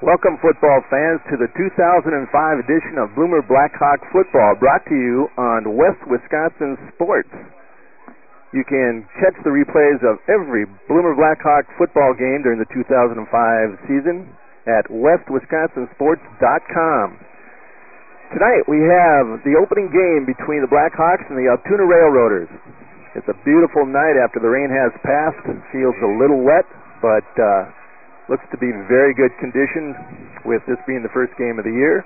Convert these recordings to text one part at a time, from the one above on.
Welcome, football fans, to the 2005 edition of Bloomer Blackhawk Football, brought to you on West Wisconsin Sports. You can catch the replays of every Bloomer Blackhawk football game during the 2005 season at westwisconsinsports.com. Tonight we have the opening game between the Blackhawks and the Altoona Railroaders. It's a beautiful night after the rain has passed. It feels a little wet, but looks to be very good condition with this being the first game of the year.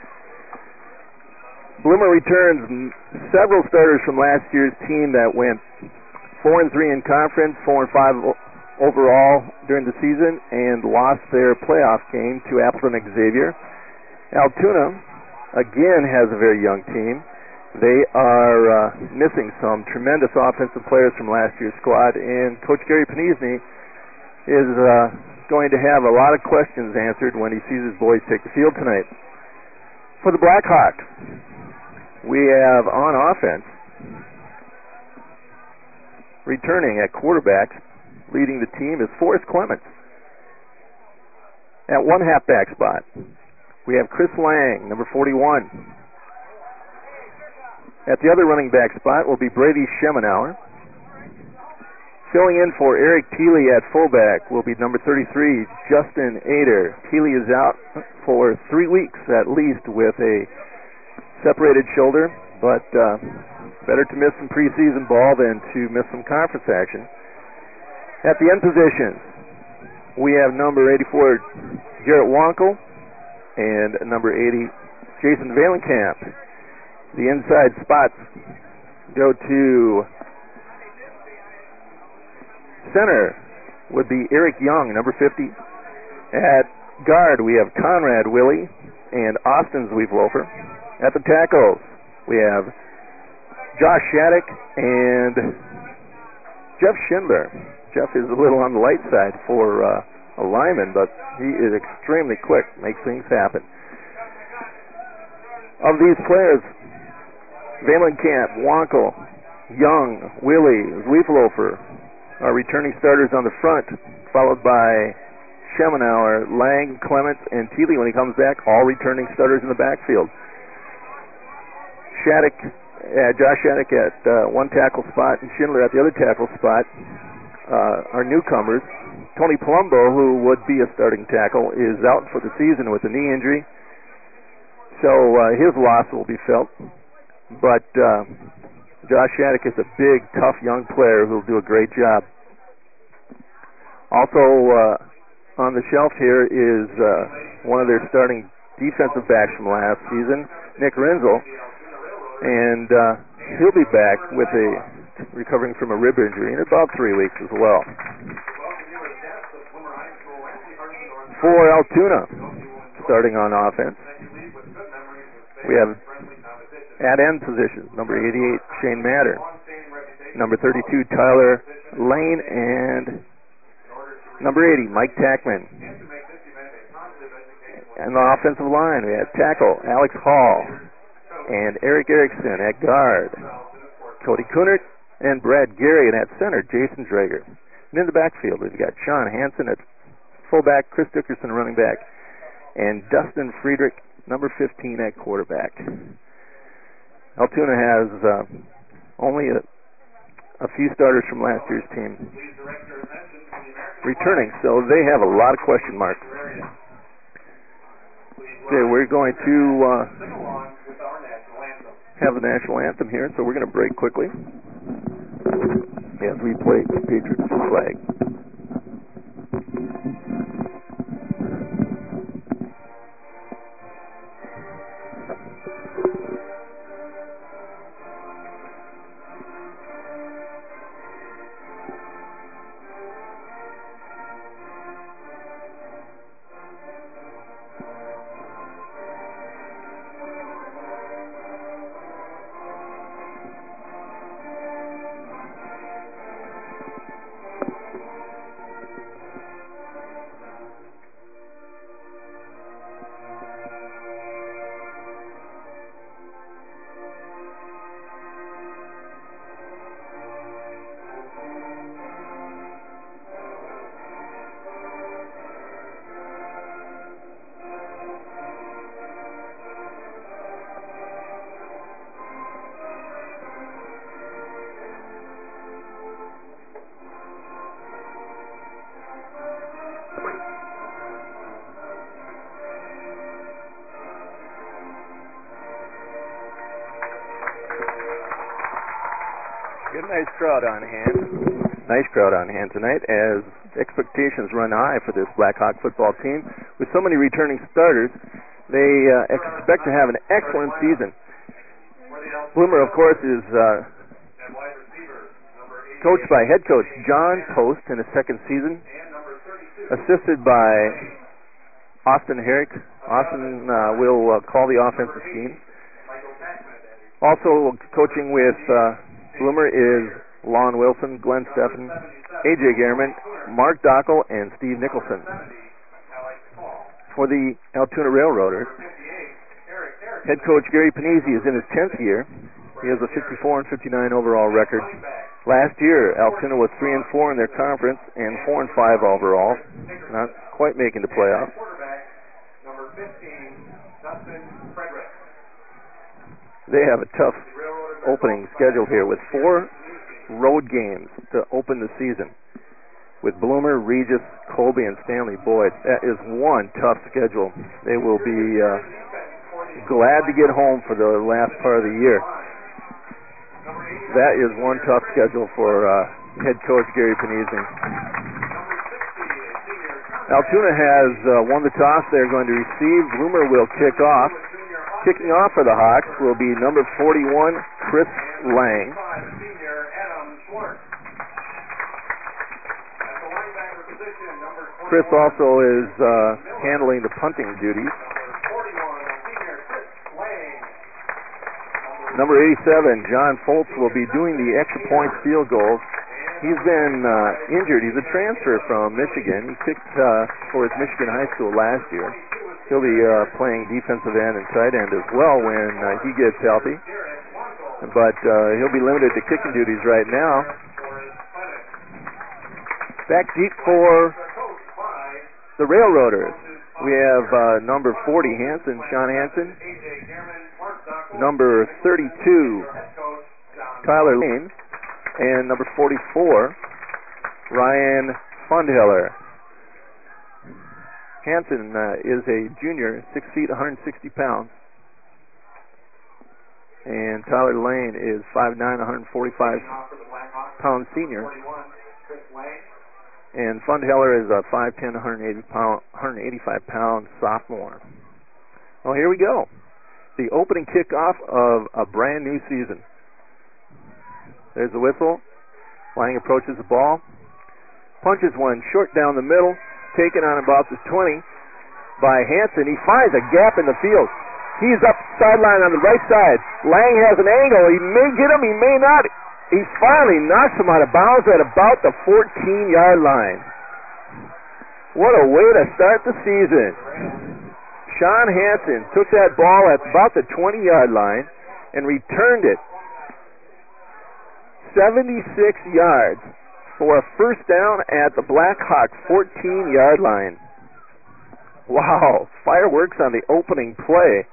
Bloomer returns several starters from last year's team that went 4-3 in conference, 4-5 overall during the season, and lost their playoff game to Appleton Xavier. Altoona, again, has a very young team. They are missing some tremendous offensive players from last year's squad, and Coach Gary Panisny is going to have a lot of questions answered when he sees his boys take the field tonight. For the Blackhawks, we have on offense, returning at quarterback, leading the team is Forrest Clements. At one halfback spot, we have Chris Lang, number 41. At the other running back spot will be Brady Schemenauer. Filling in for Eric Thiele at fullback will be number 33, Justin Ader. Thiele is out for 3 weeks at least with a separated shoulder, but better to miss some preseason ball than to miss some conference action. At the end positions, we have number 84, Garrett Wankel, and number 80, Jason Valenkamp. The inside spots go to center would be Eric Young, number 50. At guard, we have Conrad Willie and Austin Zwieflofer. At the tackles, we have Josh Shattuck and Jeff Schindler. Jeff is a little on the light side for a lineman, but he is extremely quick, makes things happen. Of these players, Valenkamp, Wankel, Young, Willie, Zwieflofer are returning starters on the front, followed by Schemenauer, Lang, Clements, and Thiele when he comes back, all returning starters in the backfield. Josh Shattuck at one tackle spot and Schindler at the other tackle spot are newcomers. Tony Palumbo, who would be a starting tackle, is out for the season with a knee injury, so his loss will be felt. But Josh Shattuck is a big, tough young player who will do a great job. Also on the shelf here is one of their starting defensive backs from last season, Nick Renzel, and he'll be back recovering from a rib injury in about 3 weeks as well. For Altoona, starting on offense, we have at end position, number 88, Shane Matter, number 32, Tyler Lane, and number 80, Mike Tackman. And the offensive line, we have tackle Alex Hall and Eric Erickson at guard, Cody Kunert and Brad Gary, and at center, Jason Drager. And in the backfield, we've got Sean Hansen at fullback, Chris Dickerson running back, and Dustin Friedrich, number 15, at quarterback. Altoona has only a few starters from last year's team returning, so they have a lot of question marks. Okay, we're going to have the national anthem here, so we're going to break quickly as we play the Patriots flag. a nice crowd on hand. Nice crowd on hand tonight as expectations run high for this Blackhawk football team. With so many returning starters, they expect to have an excellent season. Bloomer, of course, is coached by head coach John Post in his second season, assisted by Austin Herrick. Austin will call the offensive scheme. Also coaching with Bloomer is Lon Wilson, Glenn Steffen, A.J. Gehrman, Mark Dockel, and Steve Nicholson. For the Altoona Railroaders, head coach Gary Panizzi is in his 10th year. He has a 54-59 overall record. Last year, Altoona was 3-4 in their conference and 4-5 overall, not quite making the playoffs. They have a tough opening schedule here with 4 road games to open the season. With Bloomer, Regis, Colby, and Stanley Boyd, that is one tough schedule. They will be glad to get home for the last part of the year. That is one tough schedule for head coach Gary Panizzi. Altoona has won the toss. They're going to receive. Bloomer will kick off. Kicking off for the Hawks will be number 41, Chris Lang. Chris also is handling the punting duties. Number 87, John Foltz, will be doing the extra point field goals. He's been injured. He's a transfer from Michigan. He kicked for his Michigan high school last year. He'll be playing defensive end and tight end as well when he gets healthy. But he'll be limited to kicking duties right now. Back deep for the Railroaders. We have number 40, Hansen, Sean Hansen. Number 32, Tyler Lane. And number 44, Ryan Fundheller. Hansen is a junior, 6 feet, 160 pounds. And Tyler Lane is 5'9", 145-pound senior. And Fundheller is a 5'10", 185-pound sophomore. Well, here we go. The opening kickoff of a brand new season. There's the whistle. Lang approaches the ball. Punches one short down the middle. Taken on about the 20 by Hansen. He finds a gap in the field. He's up sideline on the right side. Lang has an angle. He may get him, he may not. He finally knocks him out of bounds at about the 14-yard line. What a way to start the season. Sean Hansen took that ball at about the 20-yard line and returned it 76 yards for a first down at the Blackhawk 14-yard line. Wow, fireworks on the opening play.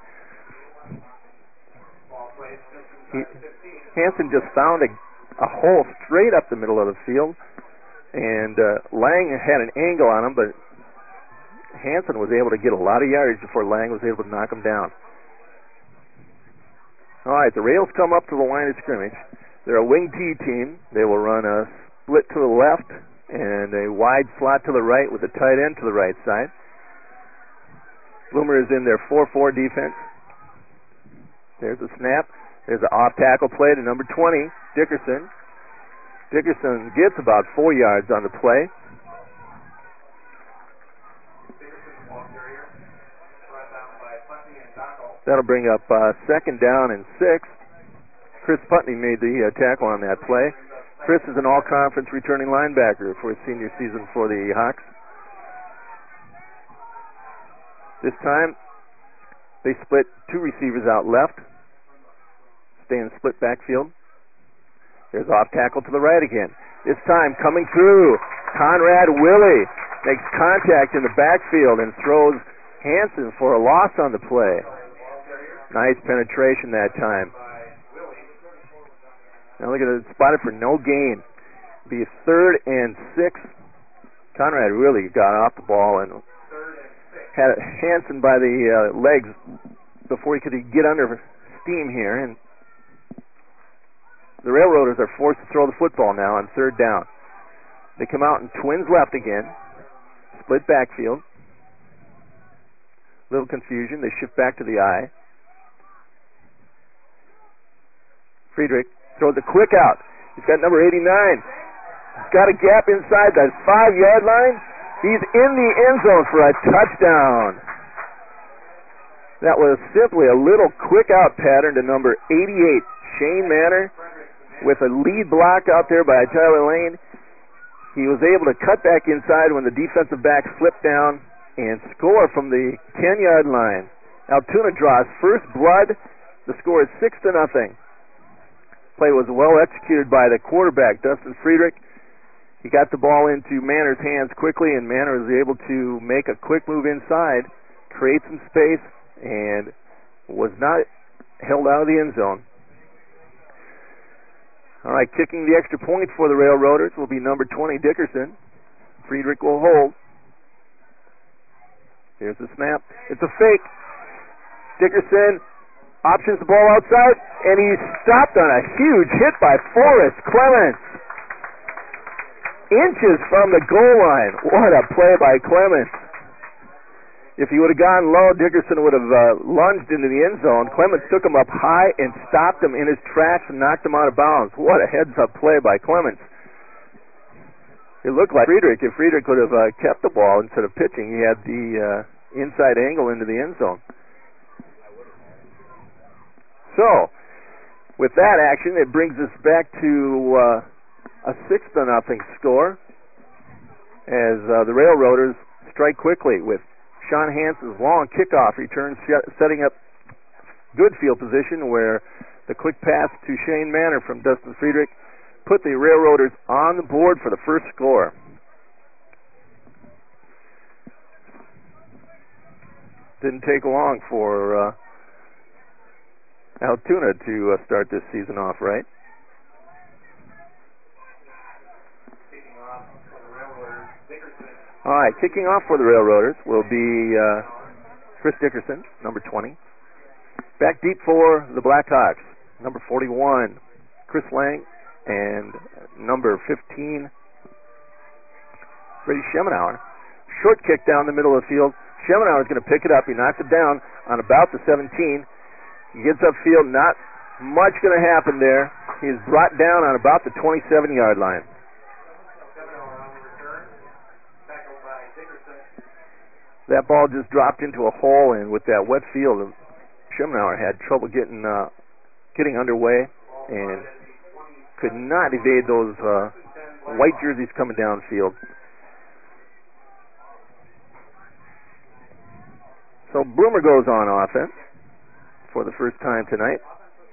Hansen just found a hole straight up the middle of the field, and Lang had an angle on him, but Hansen was able to get a lot of yardage before Lang was able to knock him down. All right, the Rails come up to the line of scrimmage. They're a wing T team. They will run a split to the left and a wide slot to the right with a tight end to the right side. Bloomer is in their 4-4 defense. There's a snap. There's an off tackle play to number 20, Dickerson. Dickerson gets about 4 yards on the play. That'll bring up second down and 6. Chris Putney made the tackle on that play. Chris is an all-conference returning linebacker for his senior season for the Hawks. This time, they split 2 receivers out left. Stay in split backfield. There's off tackle to the right again. This time, coming through, Conrad Willie makes contact in the backfield and throws Hansen for a loss on the play. Nice penetration that time. Now look at it, spotted for no gain. Be 3rd and 6. Conrad really got off the ball and had Hansen by the legs before he could get under steam here. And The Railroaders are forced to throw the football now on third down. They come out in twins left again. Split backfield. Little confusion. They shift back to the I. Friedrich throws a quick out. He's got number 89. He's got a gap inside the 5-yard line. He's in the end zone for a touchdown. That was simply a little quick out pattern to number 88, Shane Manor, with a lead block out there by Tyler Lane. He was able to cut back inside when the defensive back slipped down and score from the 10-yard line. Altoona draws first blood. The score is 6-0. Play was well executed by the quarterback, Dustin Friedrich. He got the ball into Manor's hands quickly, and Manor was able to make a quick move inside, create some space, and was not held out of the end zone. All right, kicking the extra point for the Railroaders will be number 20, Dickerson. Friedrich will hold. Here's the snap. It's a fake. Dickerson options the ball outside, and he's stopped on a huge hit by Forrest Clements. Inches from the goal line. What a play by Clements. If he would have gone low, Dickerson would have lunged into the end zone. Clements took him up high and stopped him in his tracks and knocked him out of bounds. What a heads-up play by Clements. It looked like Friedrich. If Friedrich would have kept the ball instead of pitching, he had the inside angle into the end zone. So, with that action, it brings us back to a 6-0 score as the Railroaders strike quickly with Sean Hansen's long kickoff return, setting up good field position where the quick pass to Shane Manor from Dustin Friedrich put the Railroaders on the board for the first score. Didn't take long for Altoona to start this season off right. All right, kicking off for the Railroaders will be Chris Dickerson, number 20. Back deep for the Blackhawks, number 41, Chris Lang, and number 15, Brady Schemenauer. Short kick down the middle of the field. Schemenauer is going to pick it up. He knocks it down on about the 17. He gets upfield. Not much going to happen there. He is brought down on about the 27-yard line. That ball just dropped into a hole, and with that wet field, Schemenauer had trouble getting underway and could not evade those white jerseys coming downfield. So Bloomer goes on offense for the first time tonight.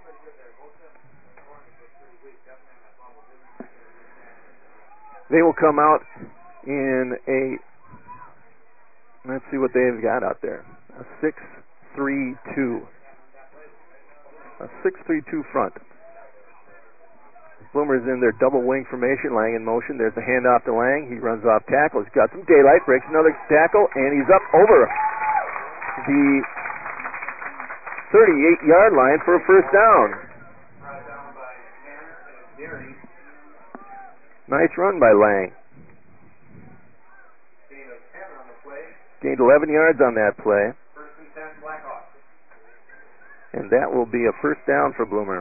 They will come out in a, let's see what they've got out there, a 6-3-2. A 6-3-2 front. Bloomer's in their double wing formation. Lang in motion. There's a handoff to Lang. He runs off tackle. He's got some daylight. Breaks another tackle, and he's up over the 38-yard line for a first down. Nice run by Lang. Gained 11 yards on that play. And that will be a first down for Bloomer.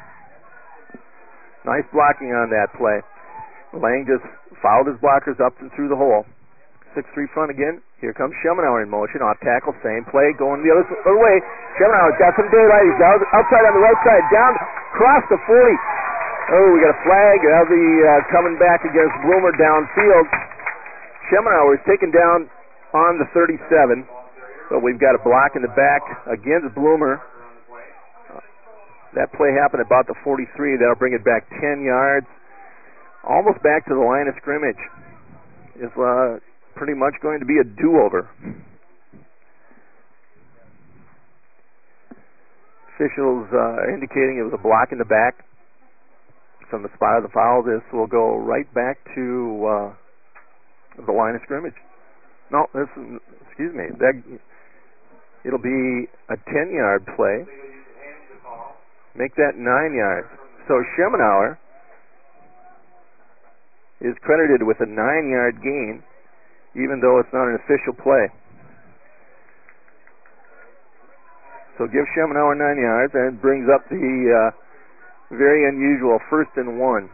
Nice blocking on that play. Lang just fouled his blockers up and through the hole. 6-3 front again. Here comes Schemenauer in motion. Off tackle, same play, going the other way. Schemenauer's got some daylight. He's outside on the right side, down, across the 40. Oh, we got a flag. That'll be coming back against Bloomer downfield. Schemenauer is taken down on the 37, but we've got a block in the back against Bloomer. That play happened about the 43. That'll bring it back 10 yards, almost back to the line of scrimmage. It's pretty much going to be a do-over. Officials indicating it was a block in the back from the spot of the foul. This will go right back to the line of scrimmage. No, excuse me. It'll be a 10-yard play. Make that 9 yards. So Schemenauer is credited with a 9-yard gain, even though it's not an official play. So give Schemenauer 9 yards, and brings up the very unusual 1st and 1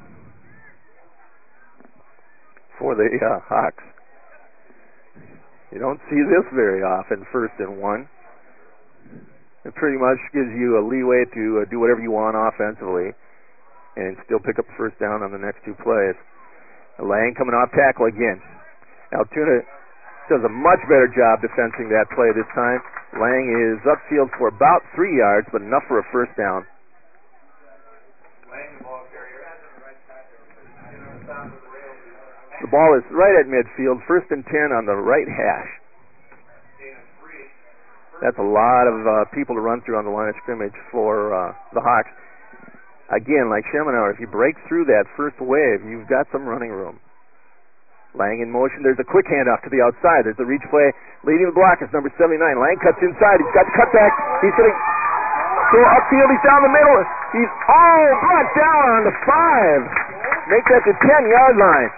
for the Hawks. You don't see this very often, 1st and 1. It pretty much gives you a leeway to do whatever you want offensively and still pick up the first down on the next 2 plays. Lang coming off tackle again. Altoona does a much better job defending that play this time. Lang is upfield for about 3 yards, but enough for a first down. The ball is right at midfield, 1st and 10 on the right hash. That's a lot of people to run through on the line of scrimmage for the Hawks. Again, like Schemenauer, if you break through that first wave, you've got some running room. Lang in motion. There's a quick handoff to the outside. There's a reach play. Leading the block is number 79. Lang cuts inside. He's got the cutback. He's going to go upfield. He's down the middle. He's all brought down on the 5. Make that the 10-yard line.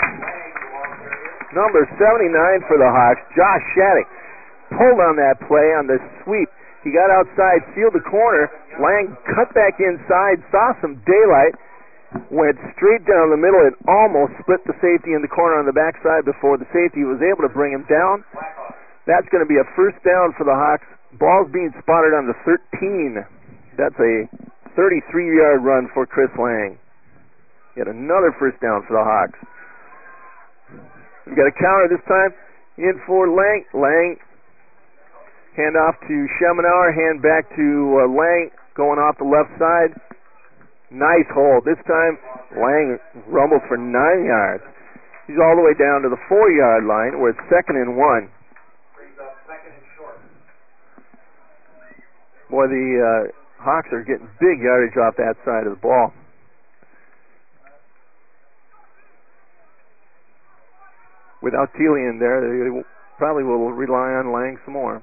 Number 79 for the Hawks, Josh Shattuck, pulled on that play on the sweep. He got outside, sealed the corner. Lang cut back inside, saw some daylight, went straight down the middle and almost split the safety in the corner on the backside before the safety was able to bring him down. That's going to be a first down for the Hawks. Ball's being spotted on the 13. That's a 33-yard run for Chris Lang. Yet another first down for the Hawks. We've got a counter this time. In for Lang. Lang. Hand off to Schemenauer. Hand back to Lang. Going off the left side. Nice hold. This time, Lang rumbles for 9 yards. He's all the way down to the 4-yard line where it's 2nd and 1. Boy, the Hawks are getting big yardage off that side of the ball. Without Thiele in there, they probably will rely on Lang some more.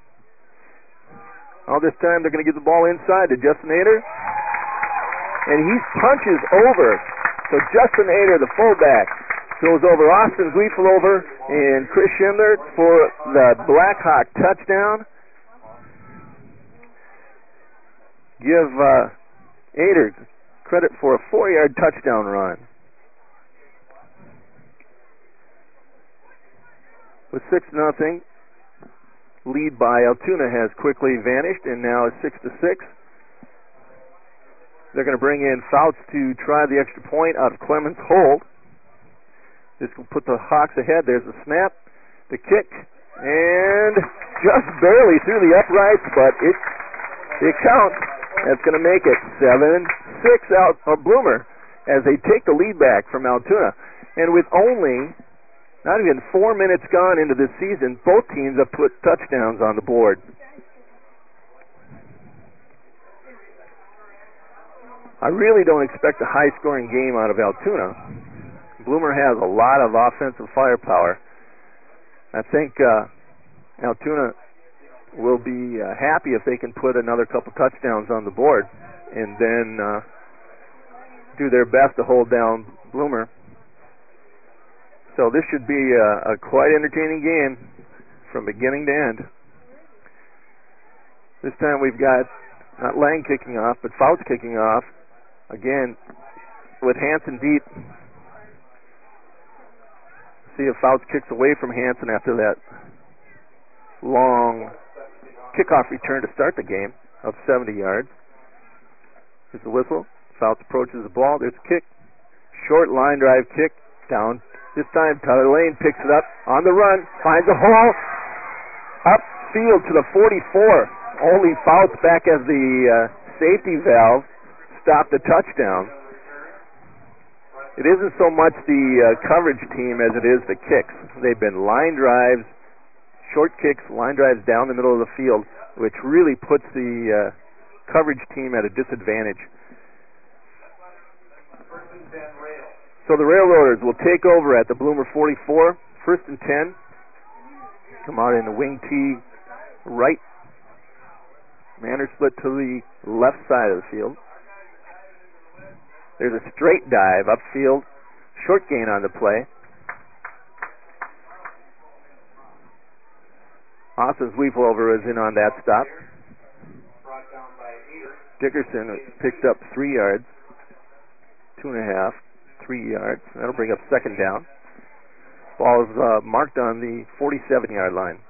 All this time, they're going to get the ball inside to Justin Ader. And he punches over. So Justin Ader, the fullback, goes over Austin Gleefel and Chris Schindler for the Blackhawk touchdown. Give Ader credit for a 4-yard touchdown run. With 6-0, lead by Altoona has quickly vanished and now is 6-6. They're going to bring in Fouts to try the extra point out of Clemens' hold. This will put the Hawks ahead. There's the snap, the kick, and just barely through the uprights, but it counts. That's going to make it 7-6 out of Bloomer as they take the lead back from Altoona. And with only not even 4 minutes gone into this season, both teams have put touchdowns on the board. I really don't expect a high-scoring game out of Altoona. Bloomer has a lot of offensive firepower. I think Altoona will be happy if they can put another couple touchdowns on the board and then do their best to hold down Bloomer. So this should be a quite entertaining game from beginning to end. This time we've got not Lang kicking off, but Fouts kicking off. Again, with Hansen deep. See if Fouts kicks away from Hansen after that long kickoff return to start the game of 70 yards. Here's the whistle. Fouts approaches the ball. There's a kick. Short line drive kick down. This time Tyler Lane picks it up on the run. Finds a hole. Upfield to the 44. Only Fouts back as the safety valve stopped the touchdown. It isn't so much the coverage team as it is the kicks. They've been line drives, short kicks, line drives down the middle of the field, which really puts the coverage team at a disadvantage. So the Railroaders will take over at the Bloomer 44, 1st and 10. Come out in the wing tee right. Manner split to the left side of the field. There's a straight dive upfield. Short gain on the play. Austin Zweifel is in on that stop. Dickerson picked up 3 yards. 2.5, 3 yards. That'll bring up second down. Ball is marked on the 47-yard line.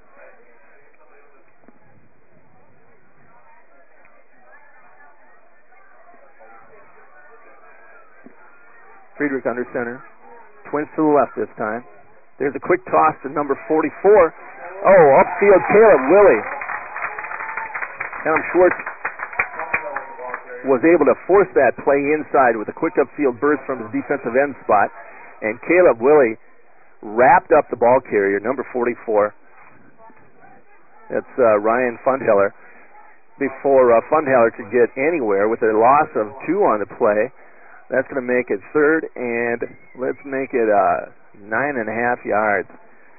Friedrich under center. Twins to the left this time. There's a quick toss to number 44. Oh, upfield, Caleb Willie. Adam Schwartz was able to force that play inside with a quick upfield burst from his defensive end spot. And Caleb Willie wrapped up the ball carrier, number 44. That's Ryan Fundheller. Before Fundheller could get anywhere with a loss of 2 on the play. That's going to make it third, and let's make it 9.5 yards.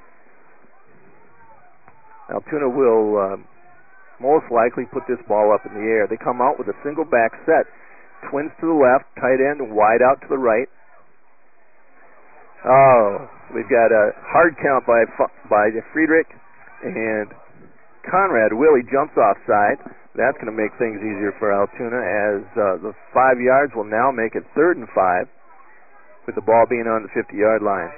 Altoona will most likely put this ball up in the air. They come out with a single back set. Twins to the left, tight end wide out to the right. Oh, we've got a hard count by Friedrich, and Conrad Willie jumps offside. That's going to make things easier for Altoona as the 5 yards will now make it 3rd and 5 with the ball being on the 50-yard line.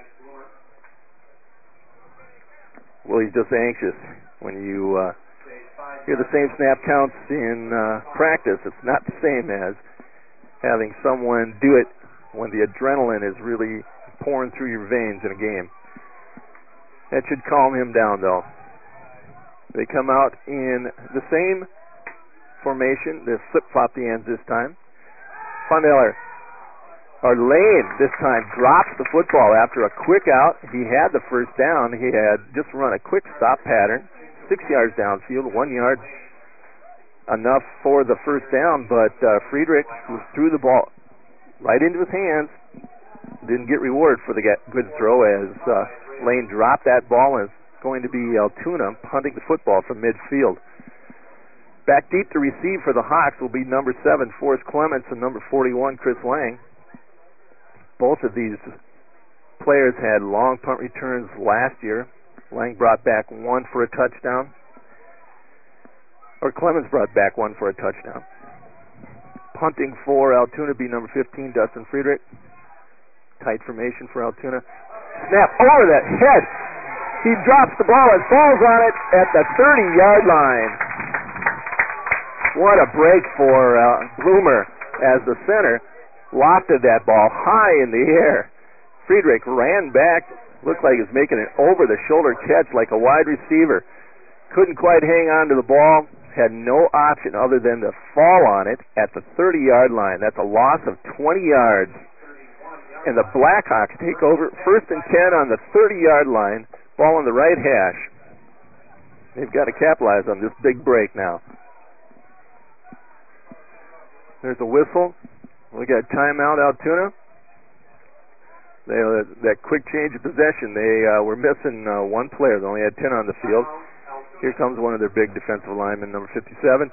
Willie's just anxious. When you hear the same snap counts in practice, it's not the same as having someone do it when the adrenaline is really pouring through your veins in a game. That should calm him down, though. They come out in the same formation. They flip-flop the ends this time. Lane this time drops the football after a quick out. He had the first down. He had just run a quick stop pattern, 6 yards downfield, 1 yard enough for the first down, but Friedrich threw the ball right into his hands. Didn't get rewarded for the good throw as Lane dropped that ball, and going to be Altoona punting the football from midfield. Back deep to receive for the Hawks will be number 7, Forrest Clements, and number 41, Chris Lang. Both of these players had long punt returns last year. Lang brought back 1 for a touchdown. Or Clements brought back 1 for a touchdown. Punting for Altoona be number 15, Dustin Friedrich. Tight formation for Altoona. Snap over that head. He drops the ball and falls on it at the 30-yard line. What a break for Bloomer as the center lofted that ball high in the air. Friedrich ran back, looked like he was making an over-the-shoulder catch like a wide receiver. Couldn't quite hang on to the ball, had no option other than to fall on it at the 30-yard line. That's a loss of 20 yards. And the Blackhawks take over 1st and 10 on the 30-yard line. Ball on the right hash. They've got to capitalize on this big break now. There's a whistle. We got timeout, Altoona. That quick change of possession. They were missing 1 player. They only had 10 on the field. Here comes one of their big defensive linemen, number 57.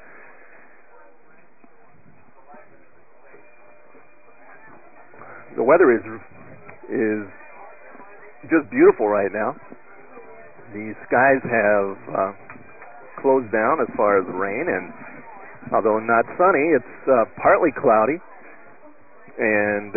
The weather is just beautiful right now. The skies have closed down as far as the rain, and although not sunny, it's partly cloudy, and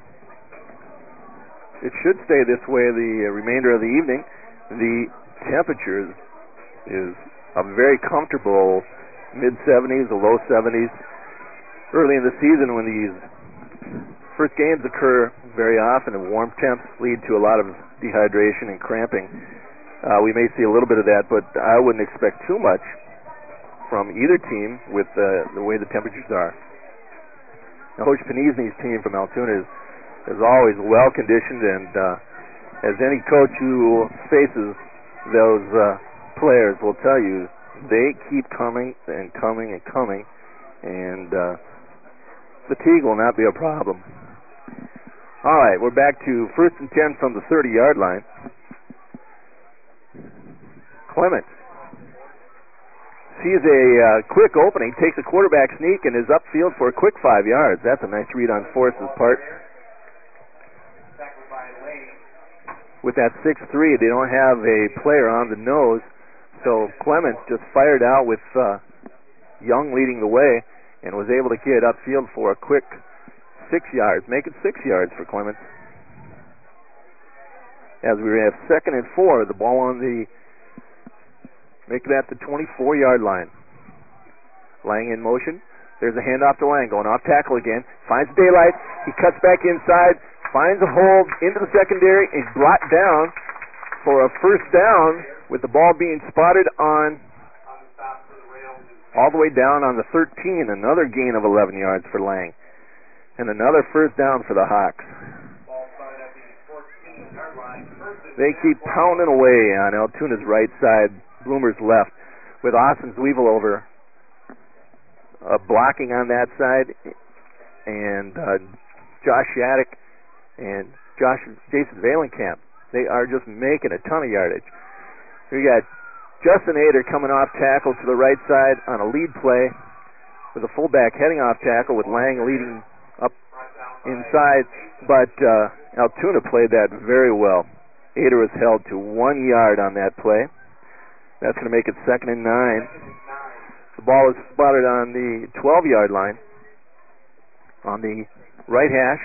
it should stay this way the remainder of the evening. The temperature is a very comfortable mid-70s, a low 70s. Early in the season, when these first games occur very often, and warm temps lead to a lot of dehydration and cramping. We may see a little bit of that, but I wouldn't expect too much from either team with the way the temperatures are. Now, Coach Panizni's team from Altoona is always well-conditioned, and as any coach who faces those players will tell you, they keep coming and coming and coming, and fatigue will not be a problem. All right, we're back to 1st and 10 from the 30-yard line. Clements sees a quick opening, takes a quarterback sneak, and is upfield for a quick 5 yards. That's a nice read on Forrest's part. With that 6'3", they don't have a player on the nose, so Clements just fired out with Young leading the way and was able to get upfield for a quick 6 yards. Make it 6 yards for Clements. As we have 2nd and 4, the ball on the, make that the 24-yard line. Lang in motion. There's a handoff to Lang, going off tackle again. Finds daylight. He cuts back inside, finds a hole into the secondary, and brought down for a first down with the ball being spotted on all the way down on the 13. Another gain of 11 yards for Lang. And another first down for the Hawks. They keep pounding away on Altoona's right side, Bloomer's left, with Austin Zweifel over blocking on that side, and Josh Shattuck and Jason Valenkamp. They are just making a ton of yardage. We got Justin Ader coming off tackle to the right side on a lead play with a fullback heading off tackle with Lang leading up inside, but Altoona played that very well. Ader was held to 1 yard on that play. That's going to make it 2nd and 9. The ball is spotted on the 12-yard line on the right hash.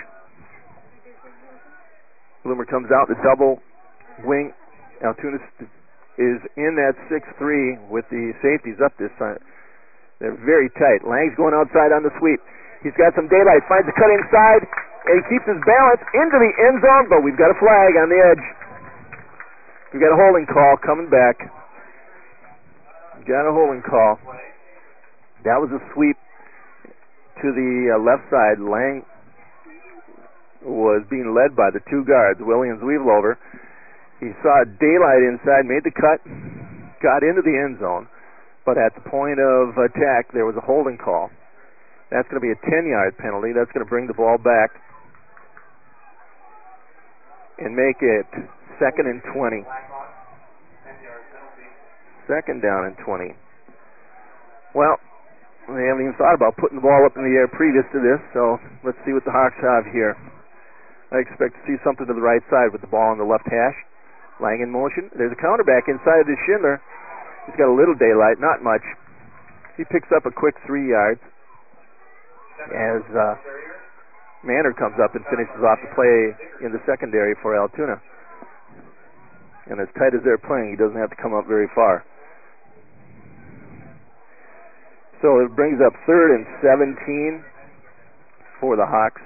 Bloomer comes out the double wing. Altoona is in that 6-3 with the safeties up this time. They're very tight. Lang's going outside on the sweep. He's got some daylight, finds a cut inside, and he keeps his balance into the end zone, but we've got a flag on the edge. We've got a holding call coming back. Got a holding call. That was a sweep to the left side. Lang was being led by the two guards, Williams Weavelover. He saw daylight inside, made the cut, got into the end zone, but at the point of attack, there was a holding call. That's going to be a 10-yard penalty. That's going to bring the ball back and make it 2nd and 20. 2nd down and 20. Well, they haven't even thought about putting the ball up in the air previous to this, so let's see what the Hawks have here. I expect to see something to the right side with the ball on the left hash. Lang in motion. There's a counterback inside to Schindler. He's got a little daylight, not much. He picks up a quick 3 yards as Manner comes up and finishes off the play in the secondary for Altoona. And as tight as they're playing, he doesn't have to come up very far. So it brings up 3rd and 17 for the Hawks.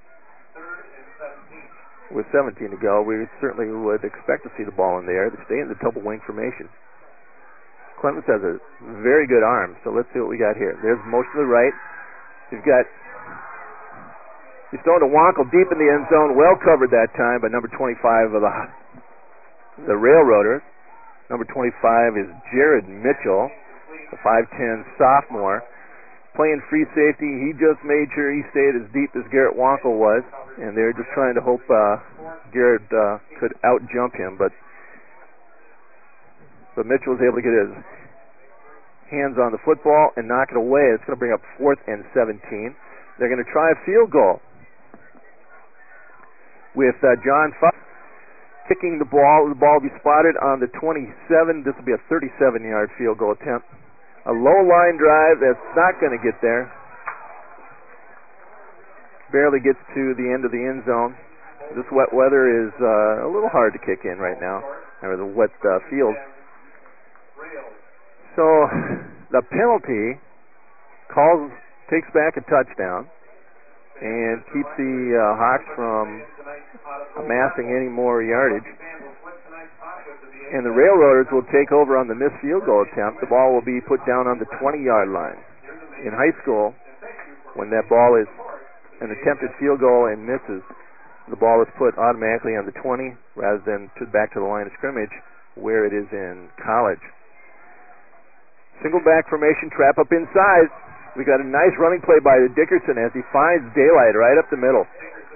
With 17 to go, we certainly would expect to see the ball in the air. They stay in the double wing formation. Clements has a very good arm, so let's see what we got here. There's motion to the right. He's throwing to Wankel deep in the end zone, well covered that time by number 25 of the Railroaders. Number 25 is Jared Mitchell, the 5'10 sophomore. Playing free safety, he just made sure he stayed as deep as Garrett Wankel was, and they're just trying to hope Garrett could out-jump him, but Mitchell was able to get his hands on the football and knock it away. It's going to bring up 4th and 17. They're going to try a field goal with John Fuss kicking the ball. The ball will be spotted on the 27. This will be a 37-yard field goal attempt. A low line drive that's not going to get there. Barely gets to the end of the end zone. This wet weather is a little hard to kick in right now, or the wet field. So the penalty takes back a touchdown and keeps the Hawks from amassing any more yardage. And the Railroaders will take over on the missed field goal attempt. The ball will be put down on the 20-yard line. In high school, when that ball is an attempted field goal and misses, the ball is put automatically on the 20 rather than back to the line of scrimmage where it is in college. Single back formation, trap up inside. We got a nice running play by Dickerson as he finds daylight right up the middle.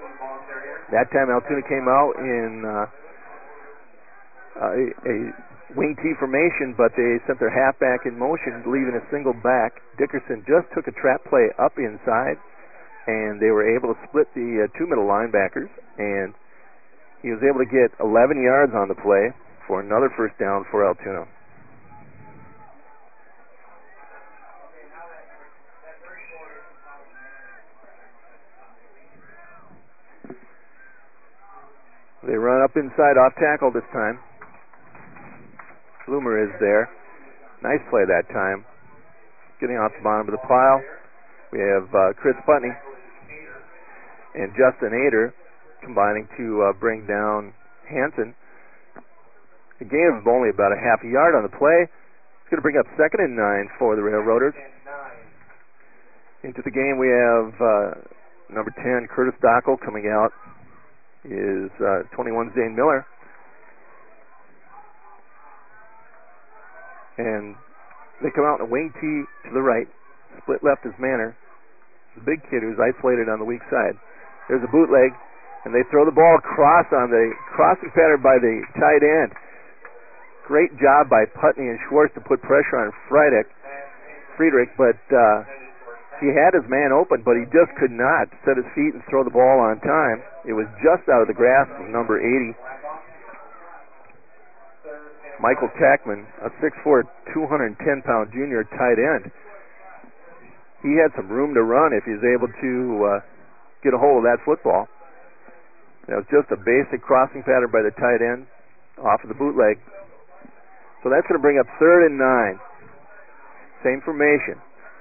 That time Altoona came out in a wing T formation, but they sent their halfback in motion, leaving a single back. Dickerson just took a trap play up inside, and they were able to split the two middle linebackers, and he was able to get 11 yards on the play for another first down for Altoona. They run up inside off tackle this time. Bloomer is there. Nice play that time. Getting off the bottom of the pile. We have Chris Putney and Justin Ader combining to bring down Hanson. The gain of only about a half a yard on the play. It's going to bring up 2nd and 9 for the Railroaders. Into the game we have number 10, Curtis Dockel, coming out. Is 21 Zane Miller. And they come out in a wing T to the right. Split left is Manor. The big kid who's isolated on the weak side. There's a bootleg, and they throw the ball across on the crossing pattern by the tight end. Great job by Putney and Schwartz to put pressure on Friedrich, but he had his man open, but he just could not set his feet and throw the ball on time. It was just out of the grasp of number 80. Michael Tackman, a 6'4", 210-pound junior tight end. He had some room to run if he was able to get a hold of that football. That was just a basic crossing pattern by the tight end off of the bootleg. So that's going to bring up 3rd and 9. Same formation.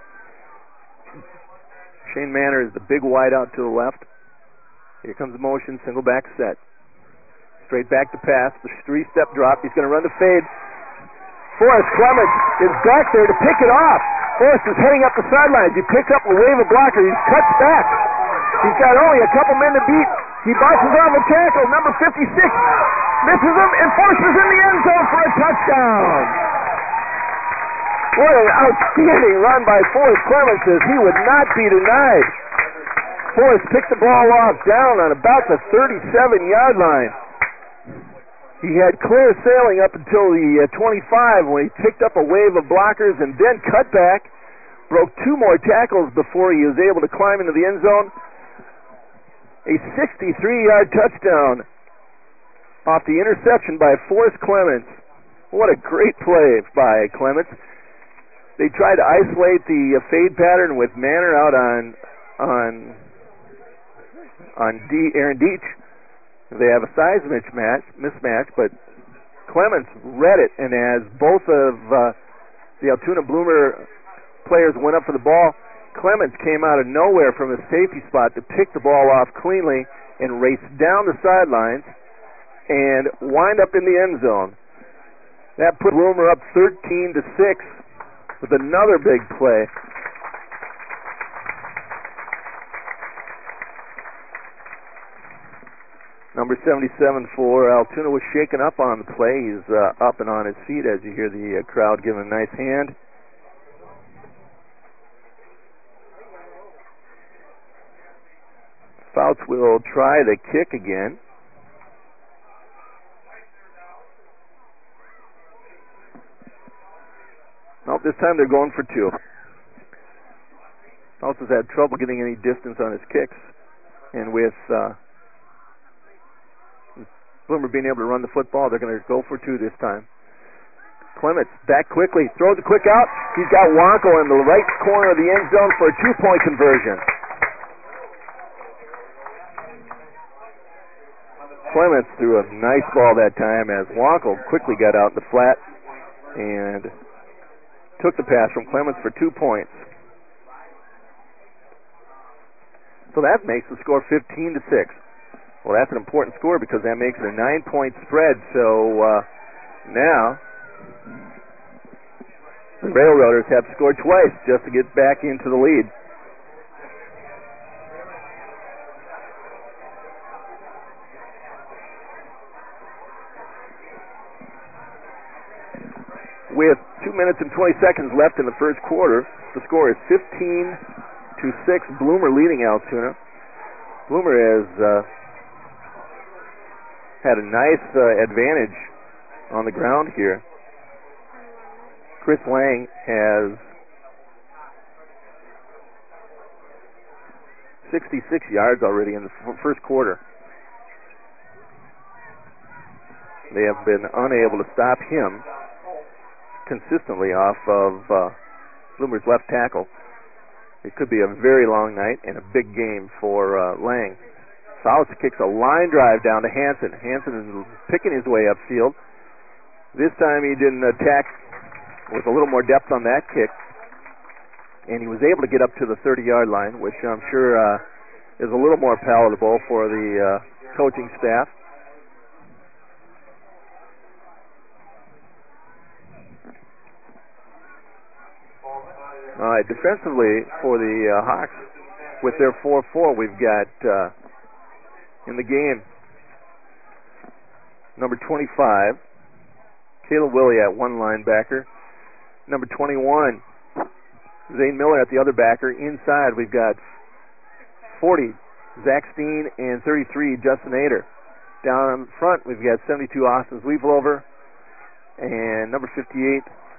Shane Manor is the big wide out to the left. Here comes the motion, single back set. Straight back to pass, the 3-step drop. He's going to run the fade. Forrest Clements is back there to pick it off. Forrest is heading up the sidelines. He picks up a wave of blocker. He cuts back. He's got only a couple men to beat. He bounces off a tackle. Number 56 misses him, and Forrest is in the end zone for a touchdown. What an outstanding run by Forrest Clements, as he would not be denied. Forrest picked the ball off down on about the 37-yard line. He had clear sailing up until the 25 when he picked up a wave of blockers and then cut back, broke 2 more tackles before he was able to climb into the end zone. A 63-yard touchdown off the interception by Forrest Clements. What a great play by Clements. They tried to isolate the fade pattern with Manor out on Aaron Deach. They have a size mismatch, but Clements read it, and as both of the Altoona Bloomer players went up for the ball, Clements came out of nowhere from his safety spot to pick the ball off cleanly and race down the sidelines and wind up in the end zone. That put Bloomer up 13-6 with another big play. Number 77 for Altoona was shaken up on the play. He's up and on his feet as you hear the crowd give him a nice hand. Fouts will try the kick again. Nope, this time they're going for 2. Fouts has had trouble getting any distance on his kicks, and with Bloomer being able to run the football, they're going to go for 2 this time. Clements back quickly, throws a quick out. He's got Wonko in the right corner of the end zone for a 2-point conversion. Clements threw a nice ball that time as Wonko quickly got out in the flat and took the pass from Clements for 2 points. So that makes the score 15-6. Well, that's an important score because that makes it a 9-point spread. So now the Railroaders have scored twice just to get back into the lead. With 2 minutes and 20 seconds left in the first quarter, the score is 15-6. Bloomer leading Altoona. Bloomer has had a nice advantage on the ground here. Chris Lang has 66 yards already in the first quarter. They have been unable to stop him consistently off of Bloomer's left tackle. It could be a very long night and a big game for Lang. Fowles kicks a line drive down to Hansen. Hansen is picking his way upfield. This time he didn't attack with a little more depth on that kick, and he was able to get up to the 30-yard line, which I'm sure is a little more palatable for the coaching staff. All right, defensively for the Hawks, with their 4-4, we've got in the game number 25, Caleb Willie at one linebacker. Number 21, Zane Miller at the other backer. Inside, we've got 40, Zach Steen, and 33, Justin Ader. Down front, we've got 72, Austin Zweeflover, and number 58,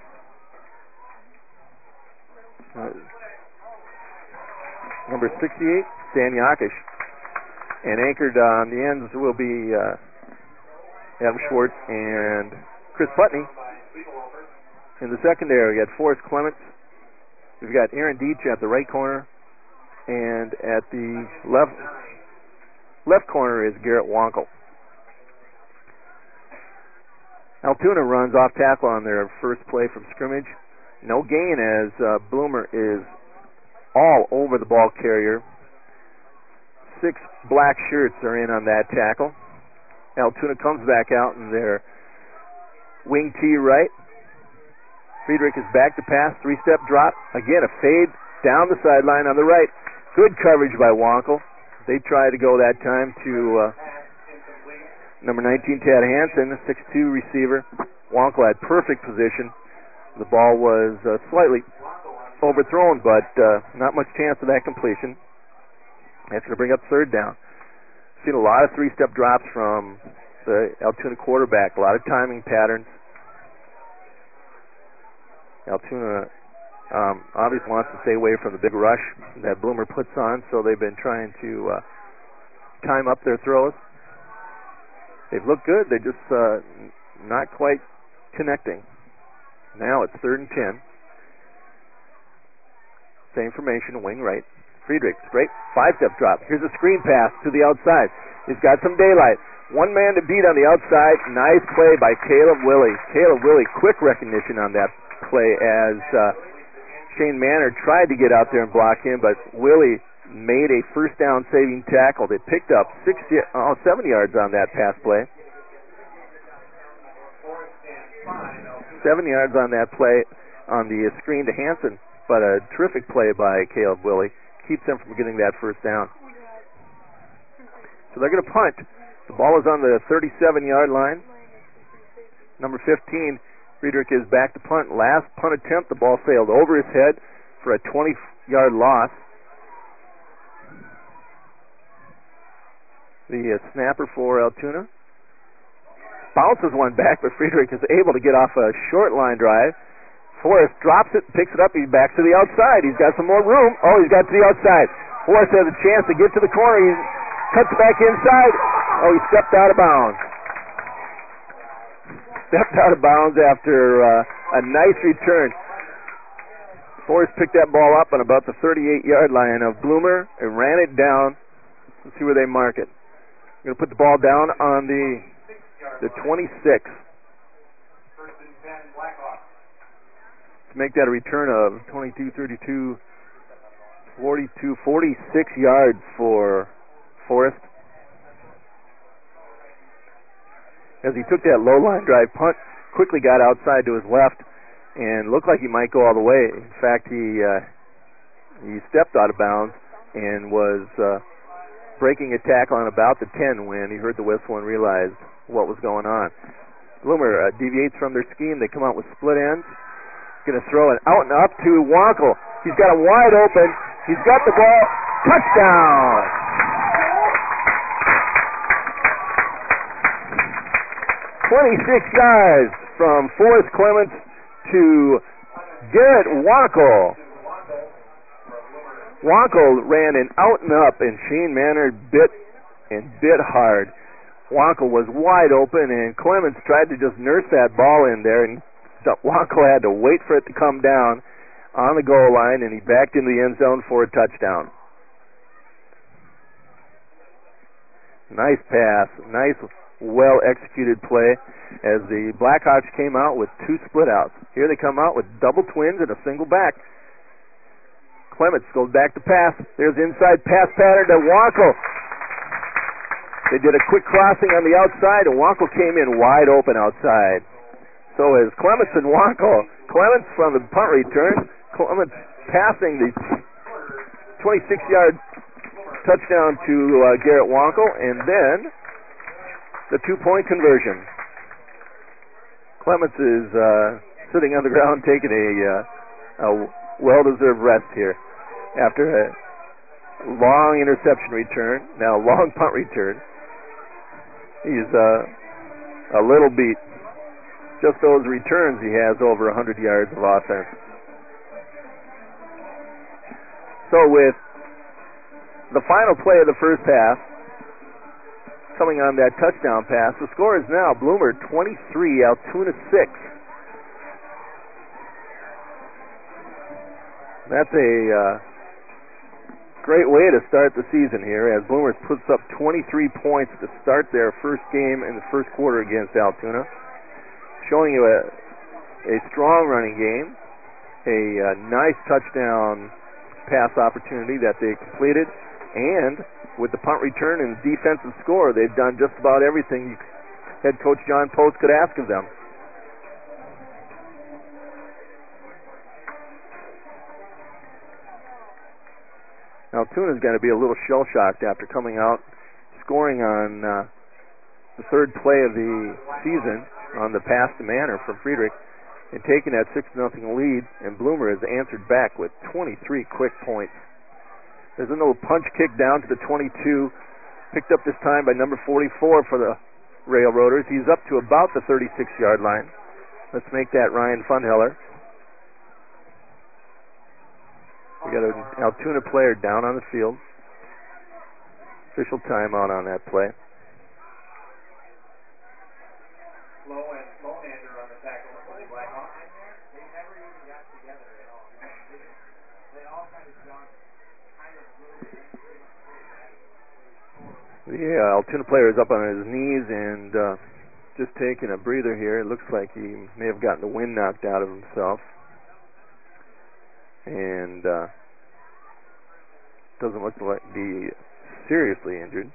number 68, Stan Yakish. And anchored on the ends will be Adam Schwartz and Chris Putney. In the secondary, we got Forrest Clements. We've got Aaron Deach at the right corner. And at the left corner is Garrett Wankel. Altoona runs off tackle on their first play from scrimmage. No gain as Bloomer is all over the ball carrier. 6 black shirts are in on that tackle. Altoona comes back out in their wing T right. Friedrich is back to pass, 3-step drop. Again, a fade down the sideline on the right. Good coverage by Wankel. They tried to go that time to number 19, Tad Hansen, 6'2 receiver. Wankel had perfect position. The ball was slightly overthrown, but not much chance of that completion. That's going to bring up third down. Seen a lot of 3-step drops from the Altoona quarterback, a lot of timing patterns. Altoona obviously wants to stay away from the big rush that Bloomer puts on, so they've been trying to time up their throws. They've looked good, they're just not quite connecting. Now it's 3rd and 10. Same formation, wing right. Friedrich, straight 5-step drop. Here's a screen pass to the outside. He's got some daylight. One man to beat on the outside. Nice play by Caleb Willie. Caleb Willie, quick recognition on that play as Shane Manor tried to get out there and block him, but Willie made a first down saving tackle. They picked up 7 yards on that pass play. 7 yards on that play on the screen to Hansen, but a terrific play by Caleb Willie. Keeps them from getting that first down. So they're going to punt. The ball is on the 37-yard line. Number 15, Friedrich is back to punt. Last punt attempt, the ball sailed over his head for a 20-yard loss. The snapper for Altoona bounces one back, but Friedrich is able to get off a short line drive. Forrest drops it, picks it up, he's back to the outside. He's got some more room. Oh, he's got to the outside. Forrest has a chance to get to the corner. He cuts back inside. Oh, he stepped out of bounds. Stepped out of bounds after a nice return. Forrest picked that ball up on about the 38-yard line of Bloomer and ran it down. Let's see where they mark it. Going to put the ball down on the 26. Make that a return of 22, 32, 42, 46 yards for Forrest. As he took that low line drive punt, quickly got outside to his left and looked like he might go all the way. In fact, he stepped out of bounds and was breaking a tackle on about the 10 when he heard the whistle and realized what was going on. Bloomer deviates from their scheme. They come out with split ends. Going to throw it out and up to Wankel. He's got him wide open. He's got the ball. Touchdown! 26 yards from Forrest Clements to Garrett Wackel. Wackel ran an out and up, and Shane Manor bit hard. Wackel was wide open, and Clements tried to just nurse that ball in there, and Wackel had to wait for it to come down on the goal line, and he backed into the end zone for a touchdown. Nice pass, nice, well-executed play as the Blackhawks came out with two split outs. Here they come out with double twins and a single back. Clements goes back to pass. There's inside pass pattern to Wackel. They did a quick crossing on the outside, and Wackel came in wide open outside. So as Clements and Wackel, Clements from the punt return, Clements passing the 26-yard touchdown to Garrett Wackel, and then the two-point conversion. Clements is sitting on the ground taking a well-deserved rest here after a long interception return, now long punt return. He's a little beat. Just those returns, he has over 100 yards of offense. So with the final play of the first half, coming on that touchdown pass, the score is now Bloomer 23, Altoona 6. That's a great way to start the season here, as Bloomers puts up 23 points to start their first game in the first quarter against Altoona, showing you a strong running game, a nice touchdown pass opportunity that they completed, and with the punt return and defensive score, they've done just about everything head coach John Post could ask of them. Altoona's going to be a little shell-shocked after coming out, scoring on the third play of the season on the pass to Manor from Friedrich and taking that 6-0 lead, and Bloomer has answered back with 23 quick points. There's a little punch kick down to the 22, picked up this time by number 44 for the Railroaders. He's up to about the 36-yard line. Let's make that Ryan Fundheller. We got an Altoona player down on the field. Official timeout on that play. Low and Monander on the tackle for the Blackhawks. They never even got together at all. They all kind of jumped kind of a little bit. The Altoona player is up on his knees and just taking a breather here. It looks like he may have gotten the wind knocked out of himself. And doesn't look like be seriously injured.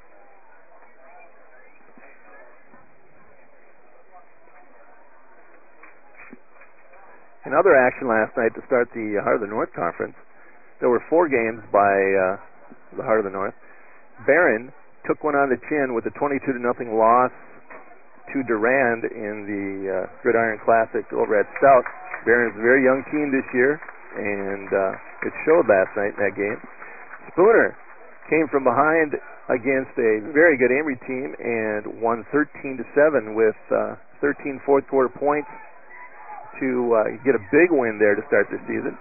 In other action last night to start the Heart of the North Conference, there were 4 games by the Heart of the North. Barron took one on the chin with a 22-0 loss to Durand in the Gridiron Classic over at Stout. Barron's a very young team this year, and it showed last night in that game. Spooner came from behind against a very good Amory team and won 13-7 with 13 fourth quarter points to get a big win there to start the season.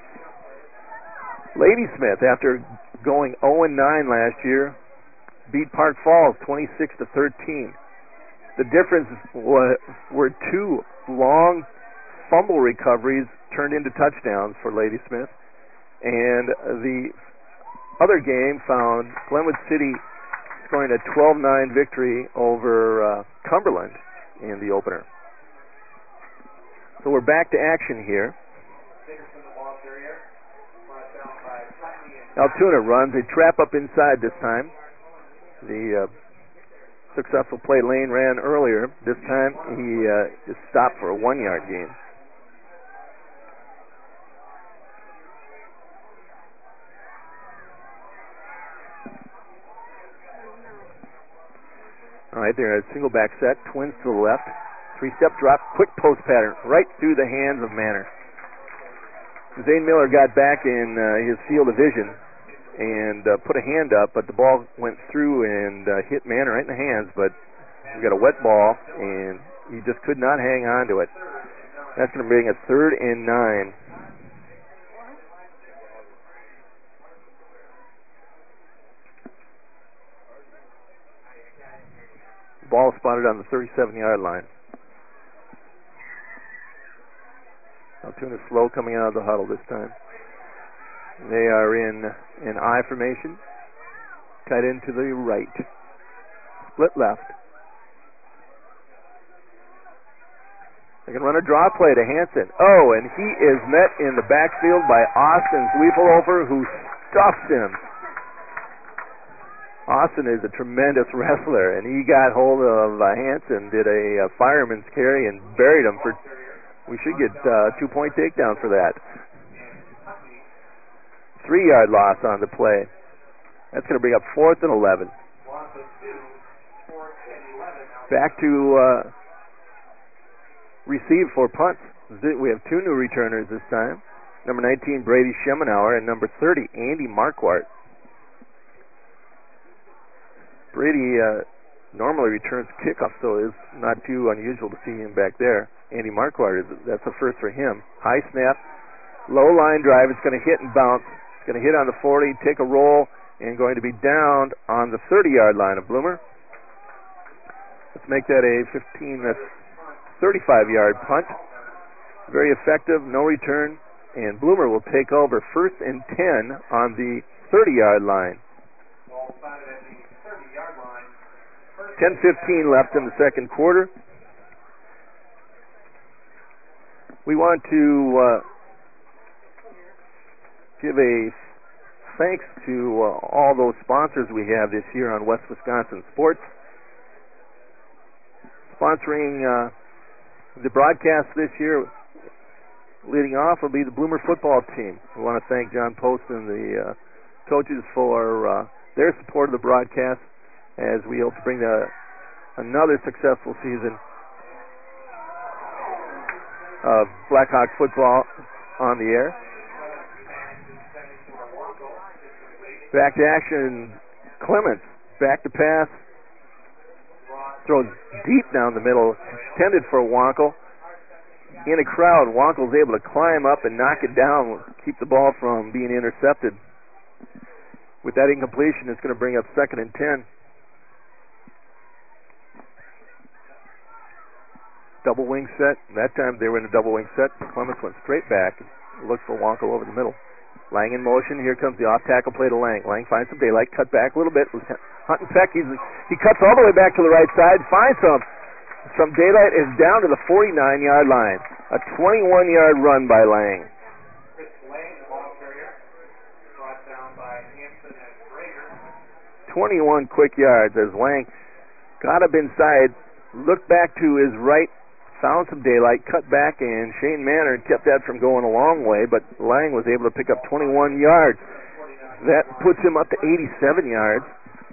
Ladysmith, after going 0-9 last year, beat Park Falls 26-13. The difference were 2 long fumble recoveries turned into touchdowns for Ladysmith, and the other game found Glenwood City scoring a 12-9 victory over Cumberland in the opener. So we're back to action here. Altoona runs a trap up inside this time. The successful play Lane ran earlier. This time he is stopped for a 1-yard gain. All right, they're a single back set, twins to the left, 3-step drop, quick post pattern, right through the hands of Manor. Zane Miller got back in his field of vision and put a hand up, but the ball went through and hit Manor right in the hands, but we got a wet ball, and he just could not hang on to it. That's going to bring a 3rd and 9. Ball spotted on the 37-yard line. Altoona slow coming out of the huddle this time. They are in an I formation. Tight end to the right. Split left. They can run a draw play to Hansen. Oh, and he is met in the backfield by Austin Zwiefelhofer, who stuffs him. Austin is a tremendous wrestler, and he got hold of Hansen, did a fireman's carry, and buried him for. We should get 2-point takedown for that. 3-yard loss on the play. That's going to bring up 4th and 11. Back to receive for punts. We have 2 new returners this time. Number 19, Brady Schemenauer, and number 30, Andy Marquardt. Brady normally returns kickoff, so it's not too unusual to see him back there. Andy Marquardt, that's a first for him. High snap, low line drive. It's going to hit and bounce. It's going to hit on the 40, take a roll, and going to be down on the 30-yard line of Bloomer. Let's make that a 35-yard punt. Very effective, no return, and Bloomer will take over 1st and 10 on the 30-yard line. 10:15 left in the second quarter. We want to give a thanks to all those sponsors we have this year on West Wisconsin Sports. Sponsoring the broadcast this year, leading off, will be the Bloomer football team. We want to thank John Post and the coaches for their support of the broadcast as we hope to bring another successful season of Blackhawk football on the air. Back to action, Clements, back to pass, throws deep down the middle, intended for Wankel. In a crowd, Wankel's able to climb up and knock it down, keep the ball from being intercepted. With that incompletion, it's going to bring up 2nd and 10. Double wing set. That time they were in a double wing set. Clements went straight back. Looked for Wankel over the middle. Lang in motion. Here comes the off tackle play to Lang. Lang finds some daylight. Cut back a little bit. Hunting Peck. He cuts all the way back to the right side. Finds some daylight. Is down to the 49-yard line. A 21-yard run by Lang. Chris Lang, the ball carrier, brought down by Hansen and Brager. 21 quick yards as Lang got up inside, looked back to his right, found some daylight, cut back, and Shane Manor kept that from going a long way, but Lang was able to pick up 21 yards. That puts him up to 87 yards.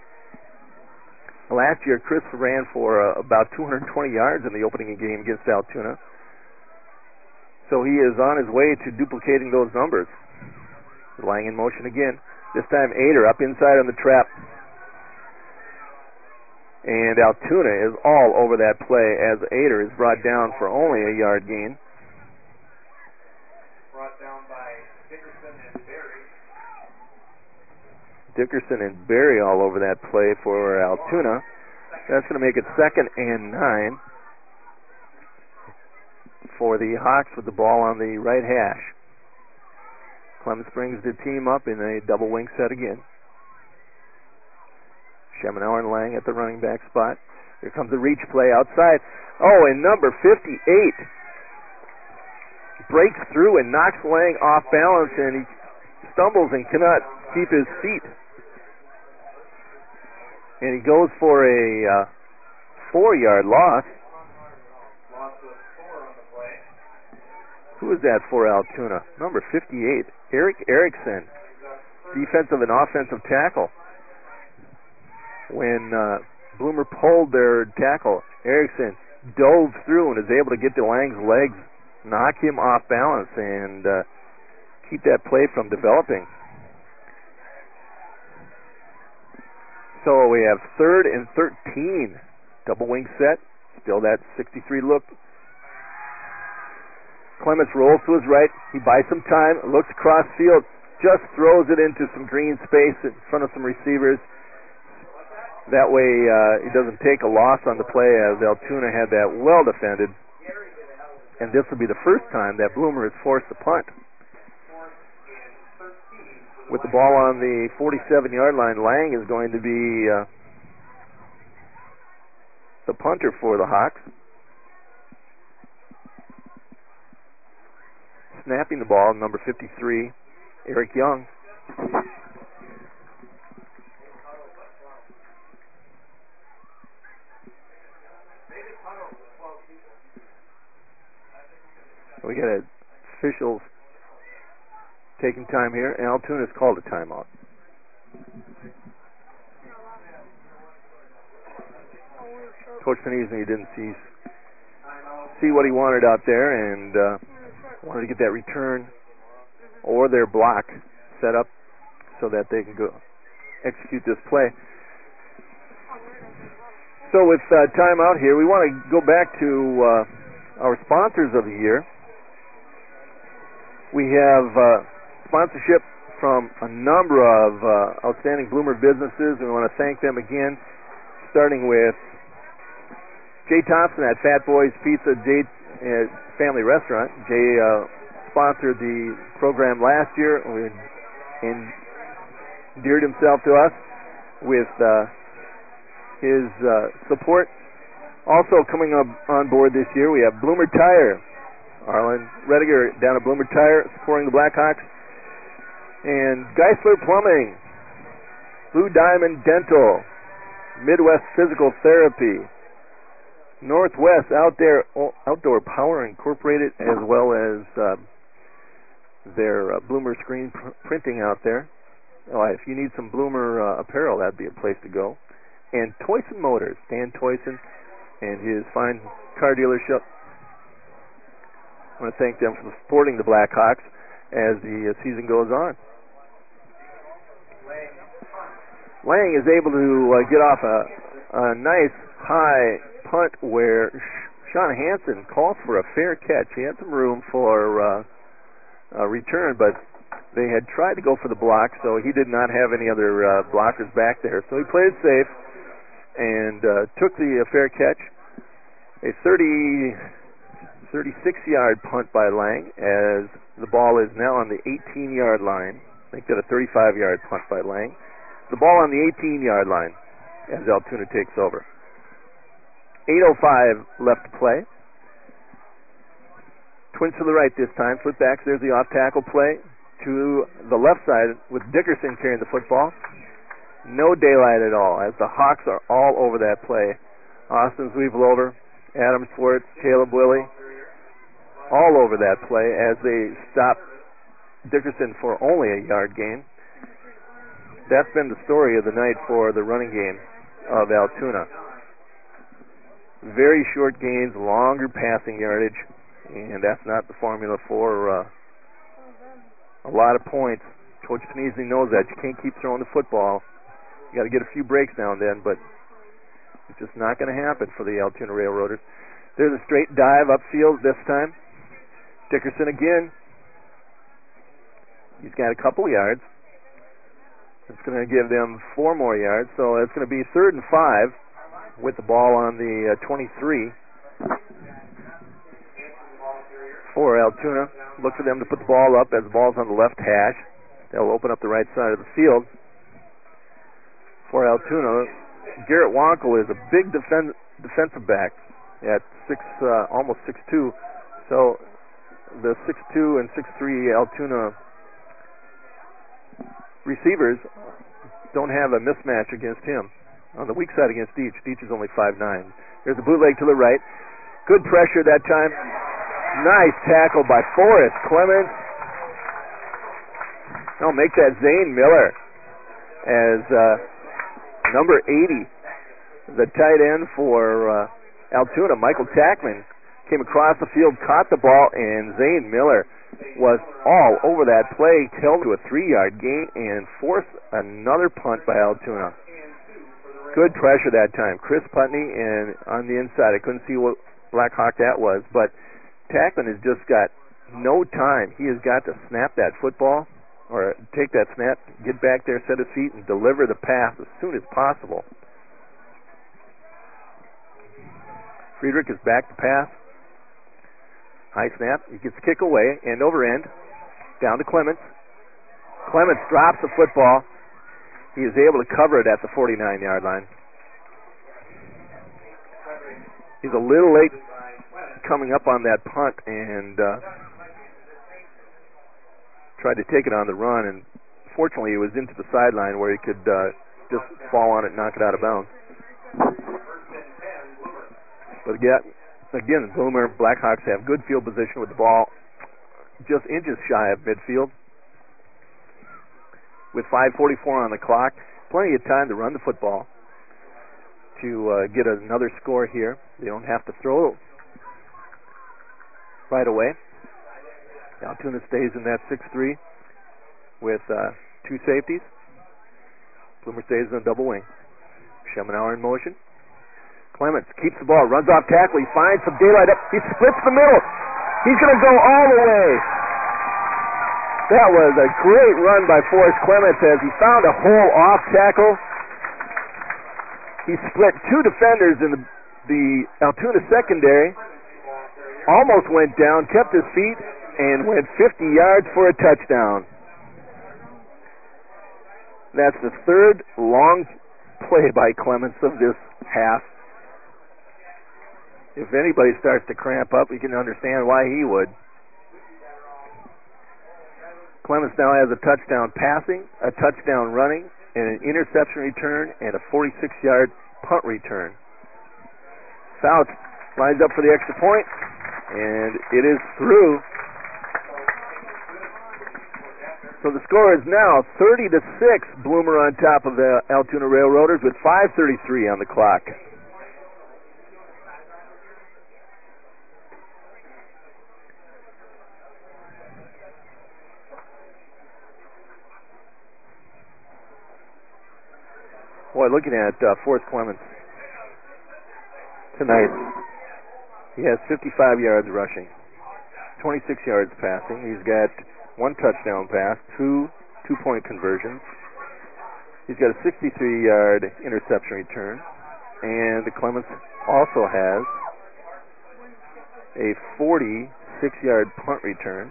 Last year, Chris ran for about 220 yards in the opening game against Altoona. So he is on his way to duplicating those numbers. Lang in motion again. This time Ader up inside on the trap. And Altoona is all over that play as Ader is brought down for only a yard gain. Brought down by Dickerson and Berry. Dickerson and Berry all over that play for Altoona. That's going to make it 2nd and 9 for the Hawks with the ball on the right hash. Clements brings the team up in a double wing set again. Schemenauer and Lang at the running back spot. Here comes the reach play outside. Oh, and number 58 breaks through and knocks Lang off balance, and he stumbles and cannot keep his feet. And he goes for a 4-yard loss. Loss of 4 on the play. Who is that for Altoona? Number 58, Eric Erickson, defensive and offensive tackle. When Bloomer pulled their tackle, Erickson dove through and is able to get to Lang's legs, knock him off balance, and keep that play from developing. So we have 3rd and 13. Double wing set. Still that 63 look. Clements rolls to his right. He buys some time, looks across field, just throws it into some green space in front of some receivers. That way he doesn't take a loss on the play, as Altoona had that well defended. And this will be the first time that Bloomer has forced a punt. With the ball on the 47-yard line, Lang is going to be the punter for the Hawks. Snapping the ball, number 53, Eric Young. We got officials taking time here, and Altoona's called a timeout. Coach Panizzi didn't see what he wanted out there, and wanted to get that return or their block set up so that they can go execute this play. So with timeout here, we want to go back to our sponsors of the year. We have sponsorship from a number of outstanding Bloomer businesses. We want to thank them again, starting with Jay Thompson at Fat Boys Pizza Family Restaurant. Jay sponsored the program last year and endeared himself to us with his support. Also coming up on board this year, we have Bloomer Tire. Arlen Rediger down at Bloomer Tire supporting the Blackhawks. And Geisler Plumbing, Blue Diamond Dental, Midwest Physical Therapy, Northwest Outdoor Power Incorporated, as well as their Bloomer screen printing out there. If you need some Bloomer apparel, that'd be a place to go. And Toyson Motors, Dan Toyson and his fine car dealership. I want to thank them for supporting the Blackhawks as the season goes on. Lang is able to get off a nice high punt where Sean Hansen called for a fair catch. He had some room for a return, but they had tried to go for the block, so he did not have any other blockers back there. So he played it safe and took the fair catch. A 36-yard punt by Lang, as the ball is now on the 18-yard line. Make that a 35-yard punt by Lang. The ball on the 18-yard line as Altoona takes over. 8:05 left to play. Twins to the right this time. Footbacks, there's the off-tackle play. To the left side with Dickerson carrying the football. No daylight at all, as the Hawks are all over that play. Austin Zweifel, Adam Schwartz, Caleb Willie, all over that play as they stop Dickerson for only a yard gain. That's been the story of the night for the running game of Altoona. Very short gains, longer passing yardage, and that's not the formula for a lot of points. Coach Panizzi knows that. You can't keep throwing the football. You got to get a few breaks now and then, but it's just not going to happen for the Altoona Railroaders. There's a straight dive upfield this time. Dickerson again. He's got a couple yards. It's going to give them 4 more yards, so it's going to be 3rd and 5 with the ball on the 23 for Altoona. Look for them to put the ball up as the ball's on the left hash. They'll open up the right side of the field for Altoona. Garrett Wankel is a big defensive back at almost 6'2", so the 6'2" and 6'3" Altoona receivers don't have a mismatch against him. On the weak side against Deach, Deach is only 5'9". There's a bootleg to the right. Good pressure that time. Nice tackle by Forrest Clemens. I'll make that Zane Miller as number 80, the tight end for Altoona, Michael Tackman, came across the field, caught the ball, and Zane Miller was all over that play, held to a 3-yard gain, and forced another punt by Altoona. Good pressure that time. Chris Putney and on the inside. I couldn't see what Black Hawk that was, but Tackman has just got no time. He has got to snap that football, or take that snap, get back there, set his feet, and deliver the pass as soon as possible. Friedrich is back to pass. High snap. He gets kick away, end over end. Down to Clements. Clements drops the football. He is able to cover it at the 49-yard line. He's a little late coming up on that punt and tried to take it on the run, and fortunately it was into the sideline where he could just fall on it and knock it out of bounds. But again, Bloomer Blackhawks have good field position with the ball just inches shy of midfield. With 5:44 on the clock, plenty of time to run the football to get another score here. They don't have to throw right away. Altoona stays in that 6-3 with two safeties. Bloomer stays in a double wing. Schemenauer in motion. Clements keeps the ball, runs off tackle. He finds some daylight up. He splits the middle. He's going to go all the way. That was a great run by Forrest Clements as he found a hole off tackle. He split two defenders in the Altoona secondary, almost went down, kept his feet, and went 50 yards for a touchdown. That's the third long play by Clements of this half. If anybody starts to cramp up, you can understand why he would. Clements now has a touchdown passing, a touchdown running, and an interception return, and a 46-yard punt return. South lines up for the extra point, and it is through. So the score is now 30-6. Bloomer on top of the Altoona Railroaders with 5:33 on the clock. Boy, looking at Forrest Clements tonight, he has 55 yards rushing, 26 yards passing. He's got one touchdown pass, two two-point conversions. He's got a 63-yard interception return, and Clements also has a 46-yard punt return.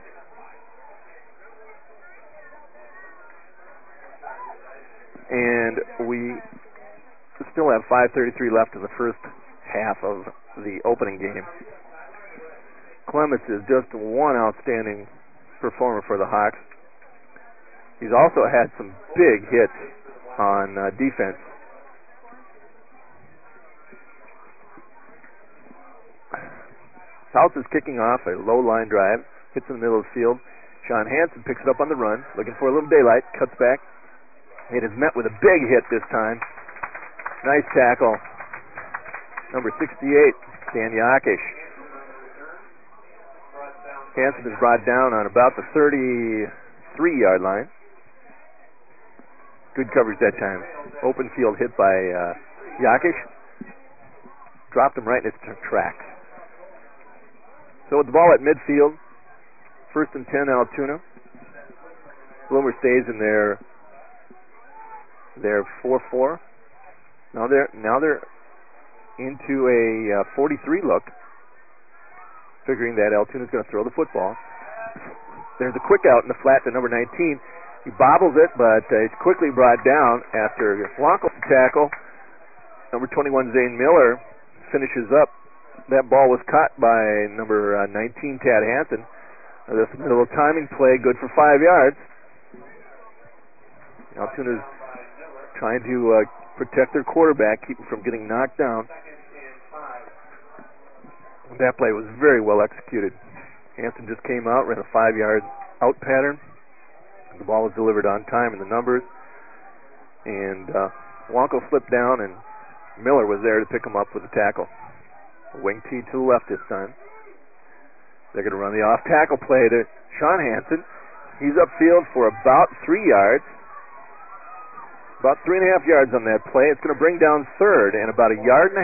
And we still have 5:33 left in the first half of the opening game. Clements is just one outstanding performer for the Hawks. He's also had some big hits on defense. South is kicking off a low line drive, hits in the middle of the field. Sean Hansen picks it up on the run, looking for a little daylight, cuts back. It is met with a big hit this time. Nice tackle. Number 68, Dan Yakish. Hansen is brought down on about the 33-yard line. Good coverage that time. Open field hit by Yakish. Dropped him right in its tracks. So with the ball at midfield, 1st and 10 Altoona. Bloomer stays in their 4-4. Now they're into a 43 look, figuring that Altoona's going to throw the football. There's a quick out in the flat to number 19. He bobbles it, but it's quickly brought down after Wankel's tackle. Number 21, Zane Miller, finishes up. That ball was caught by number 19, Tad Hansen. This middle timing play, good for 5 yards. Altoona's trying to protect their quarterback, keep him from getting knocked down. That play was very well executed. Hansen just came out, ran a 5-yard out pattern. The ball was delivered on time in the numbers. And Wankel slipped down, and Miller was there to pick him up with the tackle. Wing T to the left this time. They're going to run the off-tackle play to Sean Hansen. He's upfield for about 3 yards. About 3.5 yards on that play. It's going to bring down third and about 1.5 yards.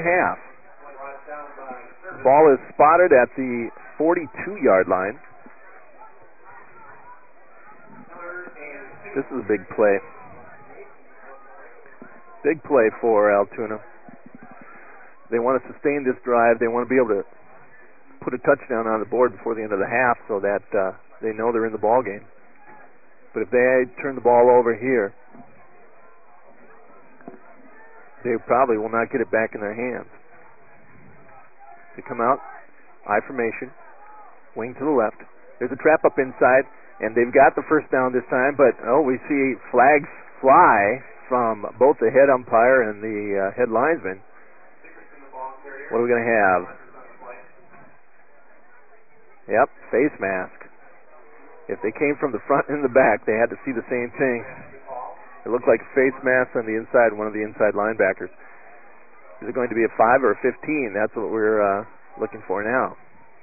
The ball is spotted at the 42-yard line. This is a big play. Big play for Altoona. they want to sustain this drive. They want to be able to put a touchdown on the board before the end of the half so that they know they're in the ball game. But if they turn the ball over here, they probably will not get it back in their hands. They come out, I formation, wing to the left. There's a trap up inside, and they've got the first down this time, but we see flags fly from both the head umpire and the head linesman. What are we going to have? Yep, face mask. If they came from the front and the back, they had to see the same thing. It looked like a face mask on the inside, one of the inside linebackers. Is it going to be a 5 or a 15? That's what we're looking for now.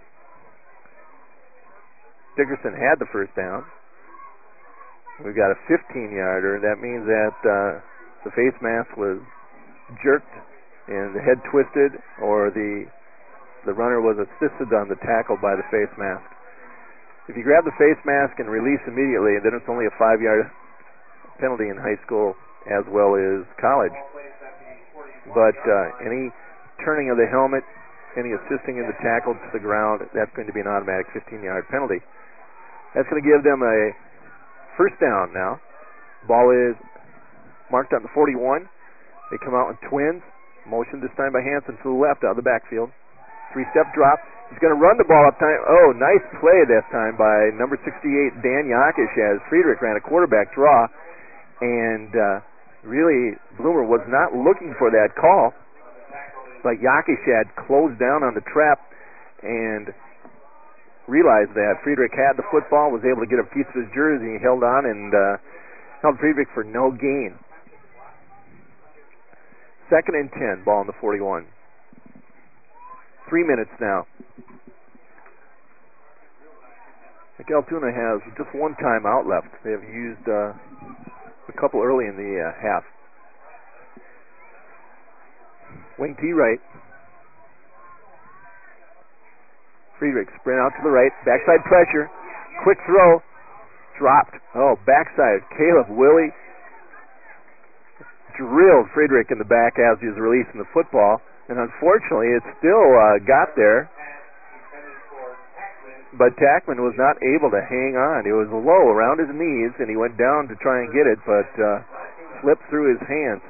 Dickerson had the first down. We've got a 15-yarder. That means that the face mask was jerked and the head twisted, or the runner was assisted on the tackle by the face mask. If you grab the face mask and release immediately, then it's only a 5-yard penalty in high school as well as college. But any turning of the helmet, any assisting in the tackle to the ground, that's going to be an automatic 15-yard penalty. That's going to give them a first down now. Ball is marked on the 41. They come out in twins. Motion this time by Hansen to the left out of the backfield. 3-step drop. He's going to run the ball up time. Oh, nice play this time by number 68, Dan Yakish, as Friedrich ran a quarterback draw. And really, Bloomer was not looking for that call. But Yakish had closed down on the trap and realized that Friedrich had the football, was able to get a piece of his jersey, and held on and held Friedrich for no gain. 2nd and 10, ball on the 41. 3 minutes now. I think Altoona has just one timeout left. They have used a couple early in the half. Wing T right. Friedrich sprint out to the right. Backside pressure. Quick throw. Dropped. Oh, backside. Caleb Willie drilled Friedrich in the back as he was releasing the football. And unfortunately, it still got there. But Tackman was not able to hang on. It was low around his knees, and he went down to try and get it, but slipped through his hands.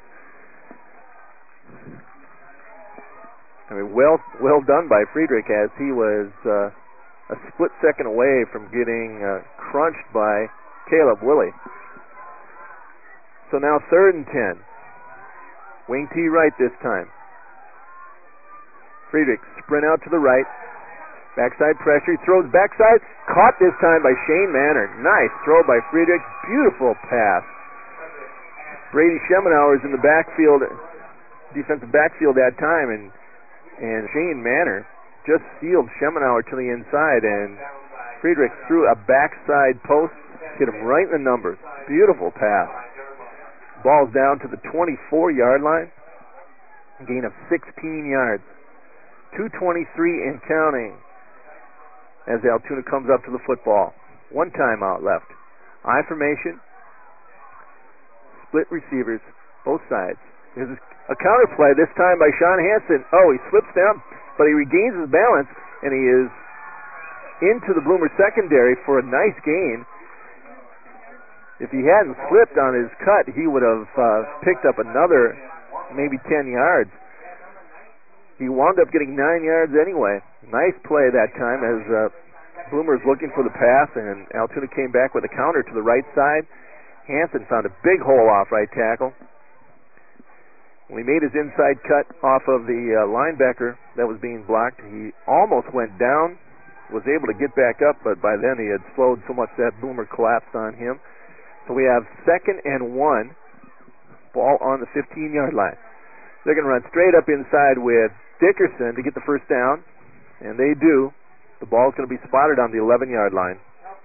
I mean, well done by Friedrich, as he was a split second away from getting crunched by Caleb Willie. So now 3rd and 10. Wing T right this time. Friedrich sprint out to the right. Backside pressure. He throws backside. Caught this time by Shane Manor. Nice throw by Friedrich. Beautiful pass. Brady Schemenauer is in the backfield, defensive backfield that time, and Shane Manor just sealed Schemenauer to the inside, and Friedrich threw a backside post, hit him right in the numbers. Beautiful pass. Ball's down to the 24-yard line. Gain of 16 yards. 2:23 and counting as Altoona comes up to the football. One timeout left. I formation. Split receivers, both sides. There's a counter play, this time by Sean Hansen. Oh, he slips down, but he regains his balance, and he is into the Bloomer secondary for a nice gain. If he hadn't slipped on his cut, he would have picked up another maybe 10 yards. He wound up getting 9 yards anyway. Nice play that time as Bloomer was looking for the pass, and Altoona came back with a counter to the right side. Hansen found a big hole off right tackle. When he made his inside cut off of the linebacker that was being blocked, he almost went down, was able to get back up, but by then he had slowed so much that Bloomer collapsed on him. So we have 2nd and 1, ball on the 15-yard line. They're going to run straight up inside with Dickerson to get the first down, and they do. The ball's going to be spotted on the 11-yard line.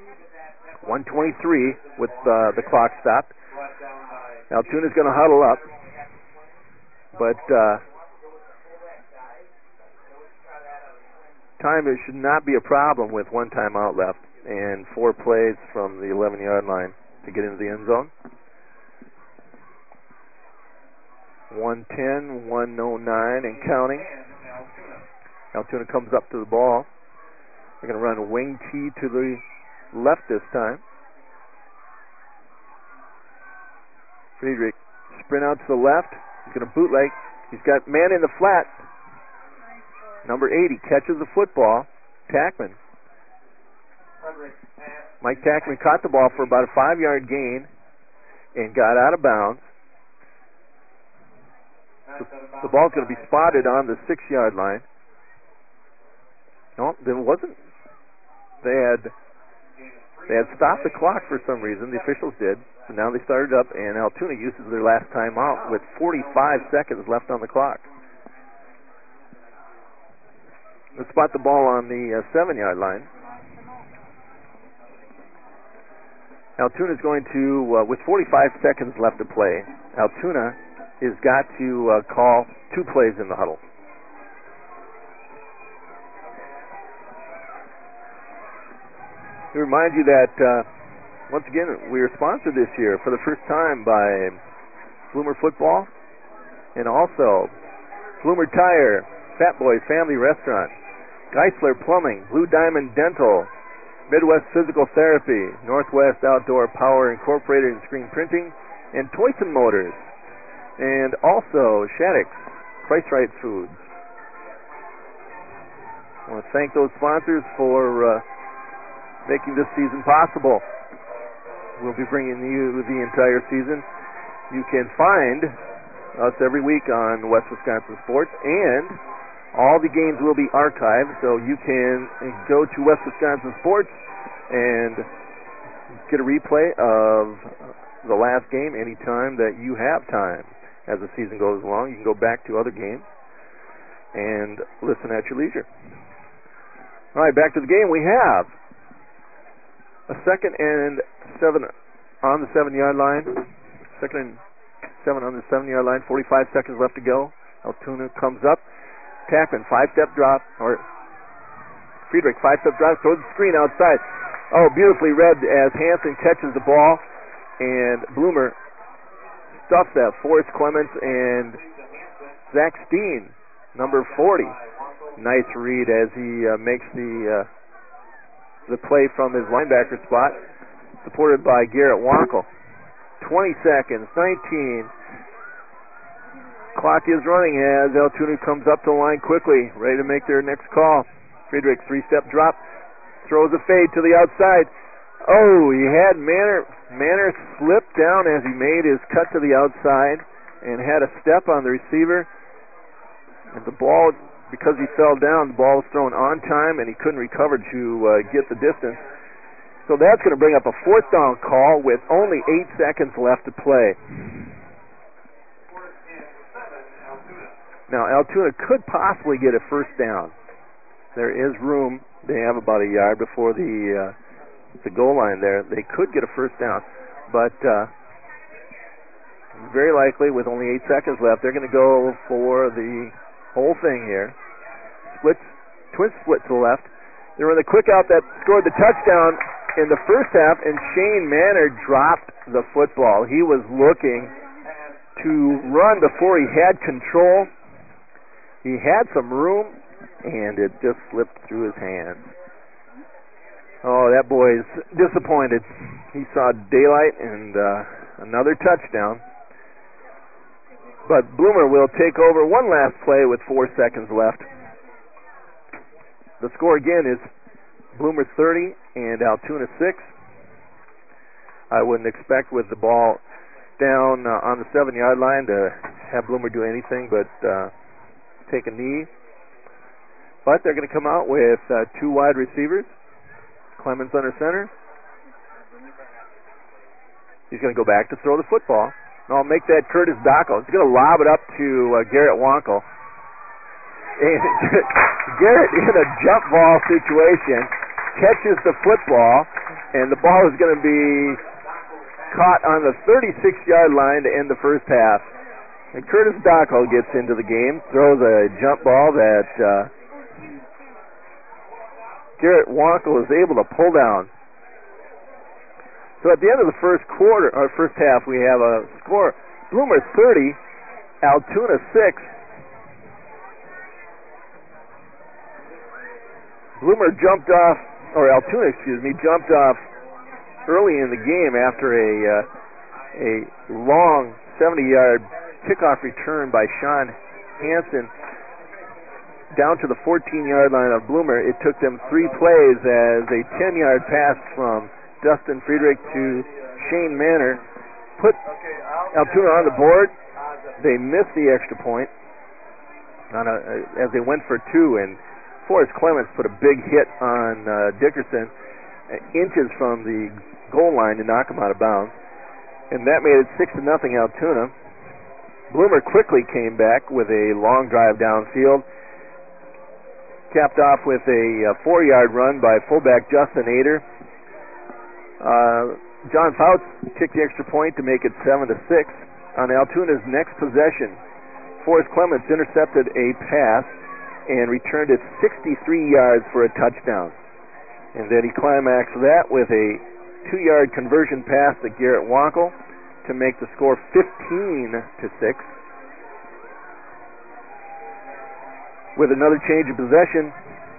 1:23 with the clock stopped. Altoona's going to huddle up, but time should not be a problem with one timeout left and 4 plays from the 11-yard line to get into the end zone. 1:10, 1:09 and counting. Altoona comes up to the ball. They're going to run a wing T to the left this time. Friedrich sprint out to the left. He's going to bootleg. He's got man in the flat. Number 80 catches the football. Tackman. Mike Tackman caught the ball for about a 5-yard gain and got out of bounds. The ball's going to be spotted on the 6-yard line. No, there wasn't. They had stopped the clock for some reason. The officials did. And now they started up, and Altoona uses their last timeout with 45 seconds left on the clock. Let's spot the ball on the 7-yard line. Altoona's going to, with 45 seconds left to play, Altoona has got to call 2 plays in the huddle. To remind you that, once again, we are sponsored this year for the first time by Bloomer Football and also Bloomer Tire, Fat Boys Family Restaurant, Geisler Plumbing, Blue Diamond Dental, Midwest Physical Therapy, Northwest Outdoor Power Incorporated and Screen Printing, and Toyson Motors, and also Shattuck's Price Right Foods. I want to thank those sponsors for making this season possible. We'll be bringing you the entire season. You can find us every week on West Wisconsin Sports, and all the games will be archived, so you can go to West Wisconsin Sports and get a replay of the last game anytime that you have time. As the season goes along, you can go back to other games and listen at your leisure. All right, back to the game. We have a 2nd and 7 on the 7-yard line. 2nd and 7 on the 7-yard line. 45 seconds left to go. Altoona comes up. Tackman, 5-step drop, or Friedrich, 5-step drop, throws the screen outside. Oh, beautifully read as Hansen catches the ball, and Bloomer stuffs that. Forrest Clements and Zach Steen, number 40. Nice read as he makes the play from his linebacker spot, supported by Garrett Wankel. 20 seconds, 19. Clock is running as Altoona comes up to the line quickly, ready to make their next call. Friedrich, 3-step drop, throws a fade to the outside. Oh, he had Manner slipped down as he made his cut to the outside and had a step on the receiver. And the ball, because he fell down, the ball was thrown on time and he couldn't recover to get the distance. So that's going to bring up a 4th down call with only 8 seconds left to play. Now, Altoona could possibly get a 1st down. There is room. They have about a yard before the goal line there. They could get a 1st down. But very likely, with only 8 seconds left, they're going to go for the whole thing here. Twin split to the left. They run the quick out that scored the touchdown in the first half, and Shane Manner dropped the football. He was looking to run before he had control. He had some room, and it just slipped through his hands. Oh, that boy's disappointed. He saw daylight and another touchdown. But Bloomer will take over one last play with 4 seconds left. The score again is Bloomer 30 and Altoona 6. I wouldn't expect with the ball down on the 7-yard line to have Bloomer do anything but take a knee. But they're going to come out with 2 wide receivers. Clemens under center. He's going to go back to throw the football. And I'll make that Curtis Dacco. He's going to lob it up to Garrett Wankel. And Garrett, in a jump ball situation, catches the football, and the ball is going to be caught on the 36-yard line to end the first half. And Curtis Dacco gets into the game, throws a jump ball that Garrett Wankel is able to pull down. So at the end of the first half, we have a score: Bloomer 30, Altoona 6. Bloomer jumped off, or Altoona, jumped off early in the game after a long 70-yard kickoff return by Sean Hansen down to the 14-yard line of Bloomer. It took them 3 plays as a 10-yard pass from Dustin Friedrich to Shane Manor put Altoona on the board. They missed the extra point as they went for 2, and Forrest Clements put a big hit on Dickerson inches from the goal line to knock him out of bounds, and that made it 6-0 Altoona. Bloomer quickly came back with a long drive downfield, capped off with a 4-yard run by fullback Justin Ader. John Fouts kicked the extra point to make it 7-6. On Altoona's next possession, Forrest Clements intercepted a pass and returned it 63 yards for a touchdown. And then he climaxed that with a 2-yard conversion pass to Garrett Wankel to make the score 15-6. With another change of possession,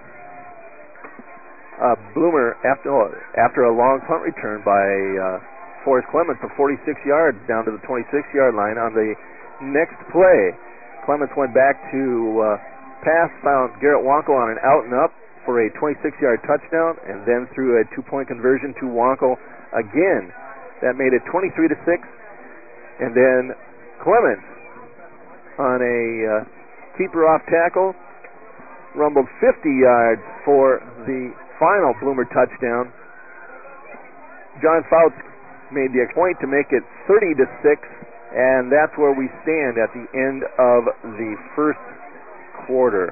Bloomer, after a long punt return by Forrest Clements of 46 yards down to the 26-yard line, on the next play, Clements went back to pass, found Garrett Wankel on an out and up for a 26-yard touchdown, and then threw a 2-point conversion to Wankel again. That made it 23-6. And then Clements, on a keeper off tackle, rumbled 50 yards for the final Bloomer touchdown. John Fouts made the point to make it 30-6, and that's where we stand at the end of the first quarter.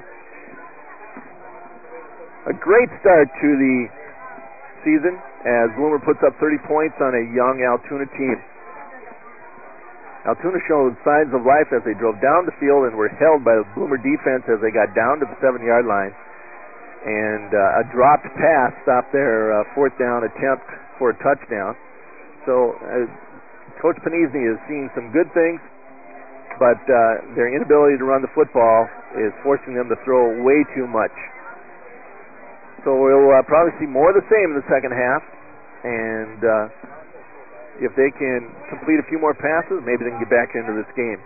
A great start to the season as Bloomer puts up 30 points on a young Altoona team. Altoona showed signs of life as they drove down the field and were held by the Bloomer defense as they got down to the 7-yard line. And a dropped pass stopped their 4th down attempt for a touchdown. So Coach Panizzi is seeing some good things, but their inability to run the football is forcing them to throw way too much. So we'll probably see more of the same in the second half, and if they can complete a few more passes, maybe they can get back into this game.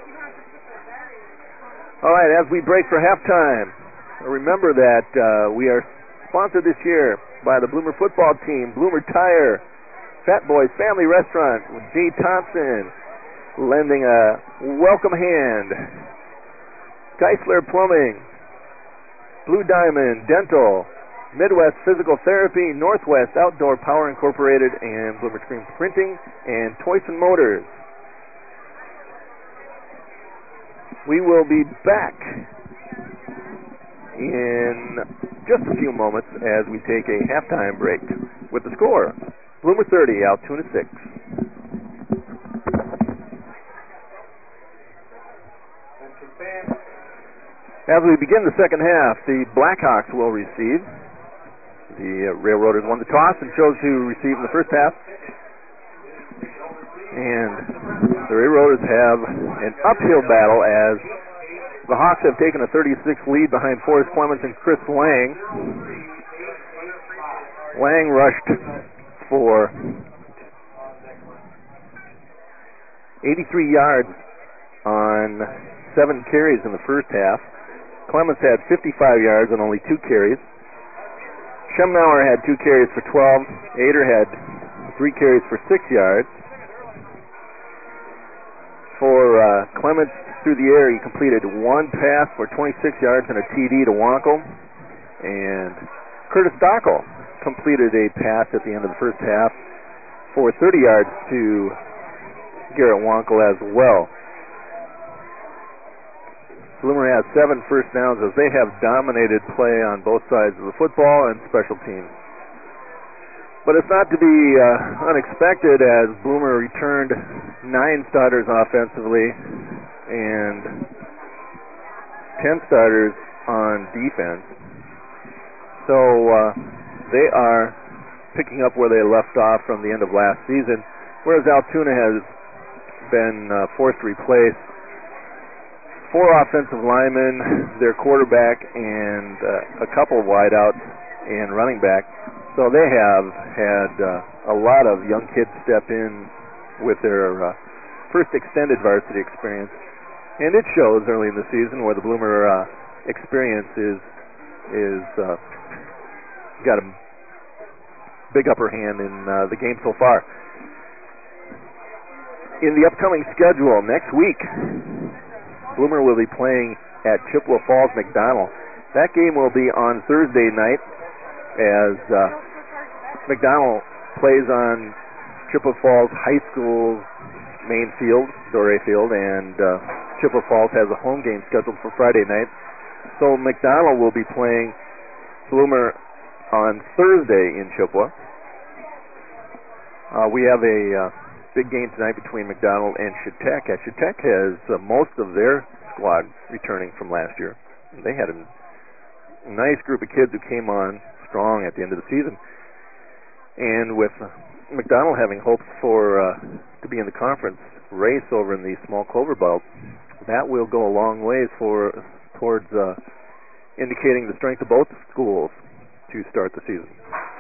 All right, as we break for halftime, remember that we are sponsored this year by the Bloomer football team, Bloomer Tire, Fat Boys Family Restaurant with Jay Thompson lending a welcome hand, Geisler Plumbing, Blue Diamond Dental, Midwest Physical Therapy, Northwest Outdoor Power Incorporated, and Bloomer Screen Printing, and Toyson Motors. We will be back in just a few moments as we take a halftime break with the score: Bloomer 30, Altoona 6. As we begin the second half, the Blackhawks will receive. The Railroaders won the toss and chose to receive in the first half. And the Railroaders have an uphill battle as the Hawks have taken a 36 lead behind Forrest Clements and Chris Lang. Lang rushed for 83 yards on 7 carries in the first half. Clements had 55 yards on only 2 carries. Schemnauer had 2 carries for 12. Ader had 3 carries for 6 yards. For Clements, through the air, he completed 1 pass for 26 yards and a TD to Wankel. And Curtis Dockel completed a pass at the end of the first half for 30 yards to Garrett Wankel as well. Bloomer has 7 first downs as they have dominated play on both sides of the football and special teams. But it's not to be unexpected as Bloomer returned 9 starters offensively and 10 starters on defense. So they are picking up where they left off from the end of last season, whereas Altoona has been forced to replace 4 offensive linemen, their quarterback, and a couple of wideouts and running back. So they have had a lot of young kids step in with their first extended varsity experience, and it shows early in the season where the Bloomer experience is got a big upper hand in the game so far. In the upcoming schedule next week, Bloomer will be playing at Chippewa Falls McDonell. That game will be on Thursday night as McDonell plays on Chippewa Falls High School's main field, Doré Field, and Chippewa Falls has a home game scheduled for Friday night. So McDonell will be playing Bloomer on Thursday in Chippewa. We have a big game tonight between McDonell and Chautauqua. Chautauqua has most of their squad returning from last year. They had a nice group of kids who came on strong at the end of the season. And with McDonell having hopes for to be in the conference race over in the small clover belt, that will go a long ways towards indicating the strength of both schools to start the season.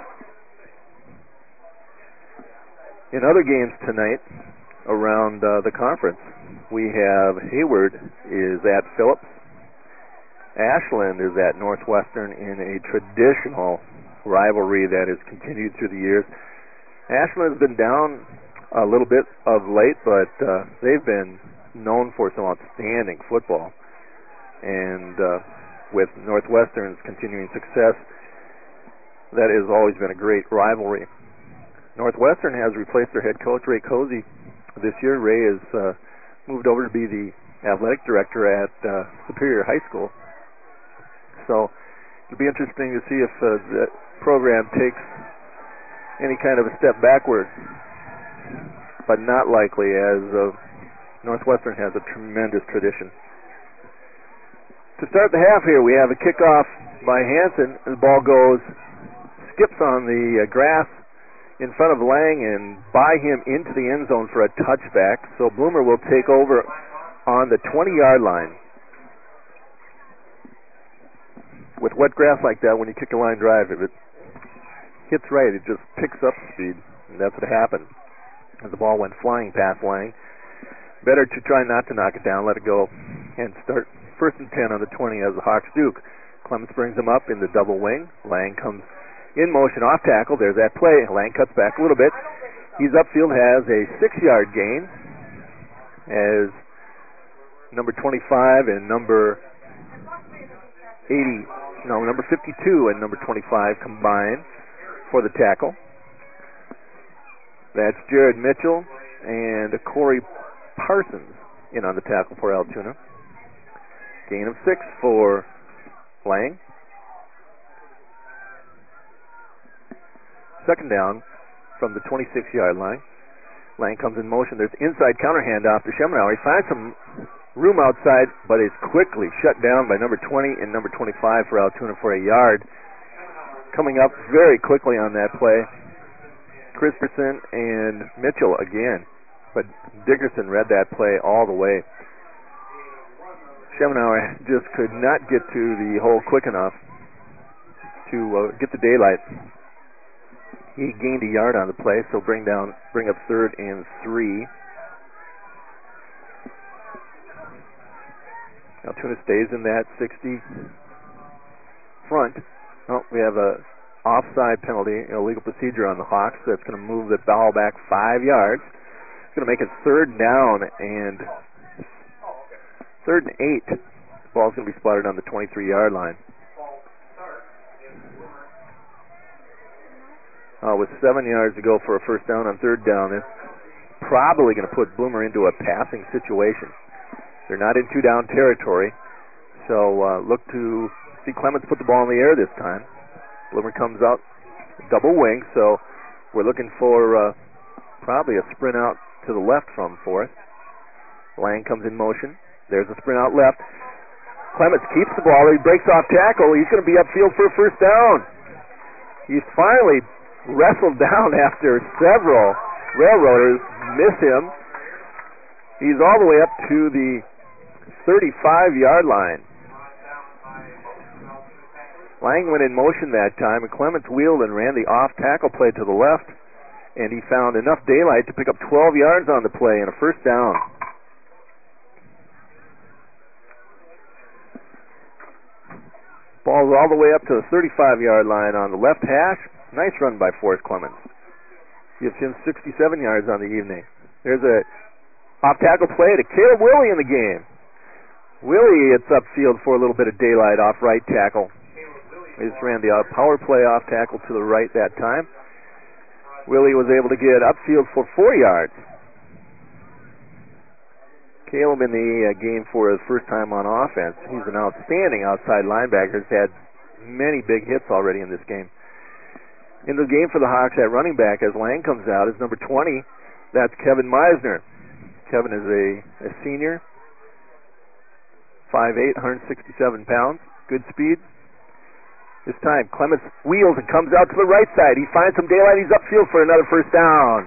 In other games tonight around the conference, we have Hayward is at Phillips. Ashland is at Northwestern in a traditional rivalry that has continued through the years. Ashland has been down a little bit of late, but they've been known for some outstanding football. And with Northwestern's continuing success, that has always been a great rivalry. Northwestern has replaced their head coach, Ray Cozy, this year. Ray has moved over to be the athletic director at Superior High School. So it'll be interesting to see if the program takes any kind of a step backward, but not likely, as Northwestern has a tremendous tradition. To start the half here, we have a kickoff by Hansen. The ball skips on the grass in front of Lang and by him into the end zone for a touchback. So Bloomer will take over on the 20-yard line. With wet grass like that, when you kick a line drive, if it hits right, it just picks up speed. And that's what happened as the ball went flying past Lang. Better to try not to knock it down, let it go, and start 1st and 10 on the 20 as the Hawks Duke. Clements brings him up in the double wing. Lang comes in motion, off tackle. There's that play. Lang cuts back a little bit. He's upfield, has a 6-yard gain as number 25 and number 52 and number 25 combine for the tackle. That's Jared Mitchell and Corey Parsons in on the tackle for Altoona. Gain of 6 for Lang. 2nd down from the 26-yard line. Lang comes in motion. There's inside counter handoff to Schemenauer. He finds some room outside, but is quickly shut down by number 20 and number 25 for Altoona for a yard. Coming up very quickly on that play, Christensen and Mitchell again. But Dickerson read that play all the way. Schemenauer just could not get to the hole quick enough to get the daylight. He gained a yard on the play, so bring up 3rd and 3. Altoona stays in that 60 front. Oh, we have a offside penalty, illegal procedure on the Hawks. That's going to move the ball back 5 yards. It's going to make it 3rd down and 3rd and 8. The ball's going to be spotted on the 23-yard line. With 7 yards to go for a 1st down on 3rd down, it's probably going to put Bloomer into a passing situation. They're not in 2-down territory, so look to see Clements put the ball in the air this time. Bloomer comes out double wing, so we're looking for probably a sprint out to the left from Forrest. Lang comes in motion. There's a sprint out left. Clements keeps the ball. He breaks off tackle. He's going to be upfield for a 1st down. He's finally wrestled down after several railroaders miss him. He's all the way up to the 35-yard line. Lang went in motion that time, and Clements wheeled and ran the off-tackle play to the left, and he found enough daylight to pick up 12 yards on the play and a first down. Ball's all the way up to the 35-yard line on the left hash. Nice run by Forrest Clements. Gives him 67 yards on the evening. There's a off-tackle play to Caleb Willie in the game. Willie hits upfield for a little bit of daylight off right tackle. He just ran the power play off-tackle to the right that time. Willie was able to get upfield for 4 yards. Caleb in the game for his first time on offense. He's an outstanding outside linebacker. He's had many big hits already in this game. In the game for the Hawks at running back, as Lang comes out, is number 20. That's Kevin Meisner. Kevin is a senior, 5'8", 167 pounds, good speed. This time, Clements wheels and comes out to the right side. He finds some daylight. He's upfield for another first down.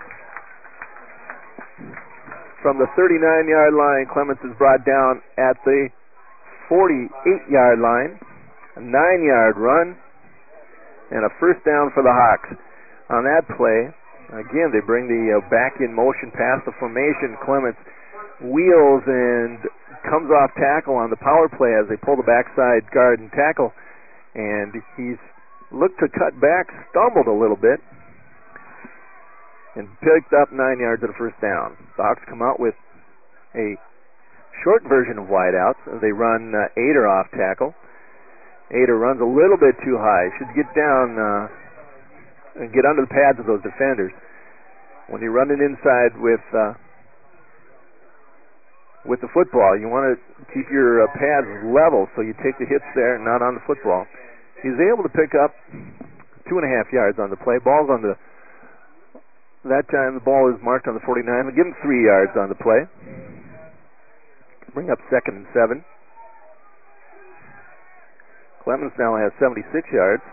From the 39-yard line, Clements is brought down at the 48-yard line. A 9-yard run and a first down for the Hawks. On that play, again, they bring the back in motion past the formation. Clements wheels and comes off tackle on the power play as they pull the backside guard and tackle. And he's looked to cut back, stumbled a little bit, and picked up 9 yards of the first down. The Hawks come out with a short version of wideouts. They run Ader off tackle. Ader runs a little bit too high. Should get down and get under the pads of those defenders. When you're running inside with the football, you want to keep your pads level so you take the hits there, not on the football. He's able to pick up 2.5 yards on the play. Ball's on the That time the ball is marked on the 49. We'll give him 3 yards on the play. Bring up 2nd and 7. Clemens now has 76 yards.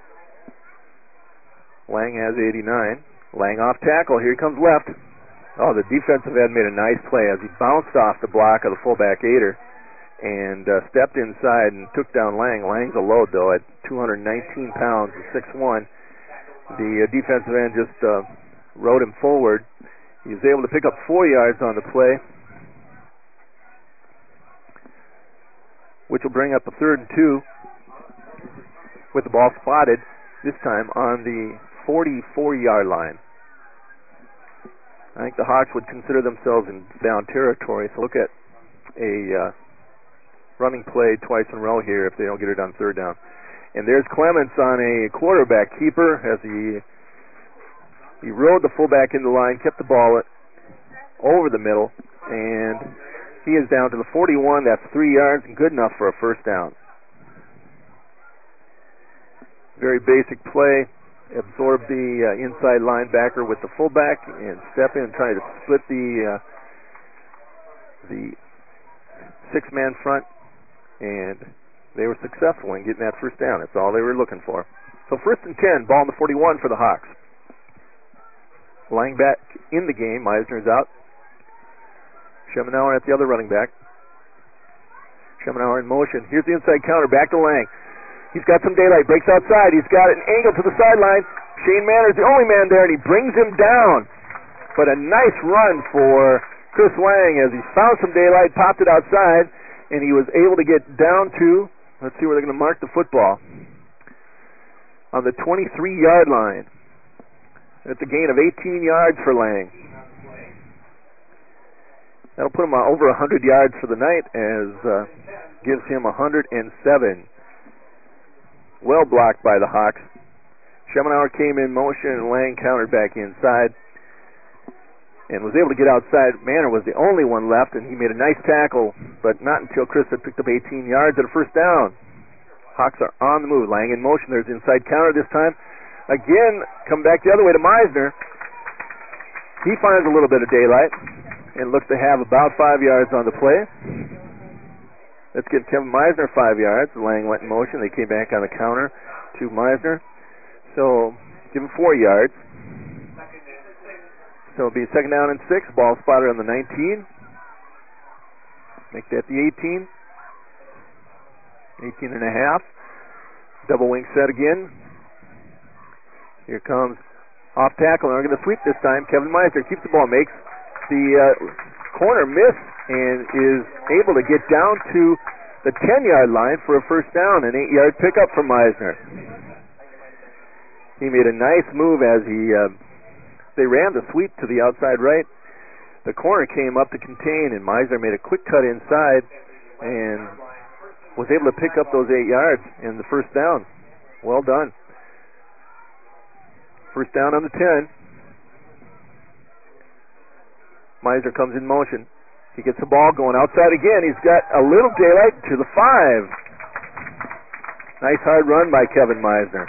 Lang has 89. Lang off tackle. Here he comes left. Oh, the defensive end made a nice play as he bounced off the block of the fullback Ader and stepped inside and took down Lang. Lang's a load, though, at 219 pounds and 6'1". The defensive end just rode him forward. He was able to pick up 4 yards on the play, which will bring up a 3rd and 2 with the ball spotted, this time on the 44-yard line. I think the Hawks would consider themselves in down territory, so look at a running play twice in a row here if they don't get it on 3rd down. And there's Clements on a quarterback keeper as he rode the fullback in the line, kept the ball over the middle, and he is down to the 41. That's 3 yards and good enough for a first down. Very basic play. Absorb the inside linebacker with the fullback and step in, try to split the 6-man front, and they were successful in getting that first down. That's all they were looking for. So 1st and 10, ball on the 41 for the Hawks. Lang back in the game. Meisner's out. Schemenauer at the other running back. Schemenauer in motion. Here's the inside counter. Back to Lang. He's got some daylight. Breaks outside. He's got an angle to the sideline. Shane Manner's the only man there, and he brings him down. But a nice run for Chris Lang as he found some daylight, popped it outside, and he was able to get down to, let's see where they're going to mark the football, on the 23-yard line. That's a gain of 18 yards for Lang. That'll put him over 100 yards for the night, as gives him 107. Well blocked by the Hawks. Schemenauer came in motion, and Lang countered back inside and was able to get outside. Manner was the only one left, and he made a nice tackle, but not until Chris had picked up 18 yards at a first down. Hawks are on the move. Lang in motion. There's inside counter this time. Again, come back the other way to Meisner. He finds a little bit of daylight and looks to have about 5 yards on the play. Let's give Kevin Meisner 5 yards. Lang went in motion. They came back on the counter to Meisner. So give him 4 yards. So it'll be 2nd down and 6. Ball spotted on the 19. Make that the 18. 18 and a half. Double wing set again. Here comes off tackle, and we're going to sweep this time. Kevin Meisner keeps the ball, makes the corner miss, and is able to get down to the 10-yard line for a first down, an 8-yard pickup for Meisner. He made a nice move as they ran the sweep to the outside right. The corner came up to contain, and Meisner made a quick cut inside and was able to pick up those 8 yards in the first down. Well done. First down on the 10. Meisner comes in motion. He gets the ball going outside again. He's got a little daylight to the 5. Nice hard run by Kevin Meisner.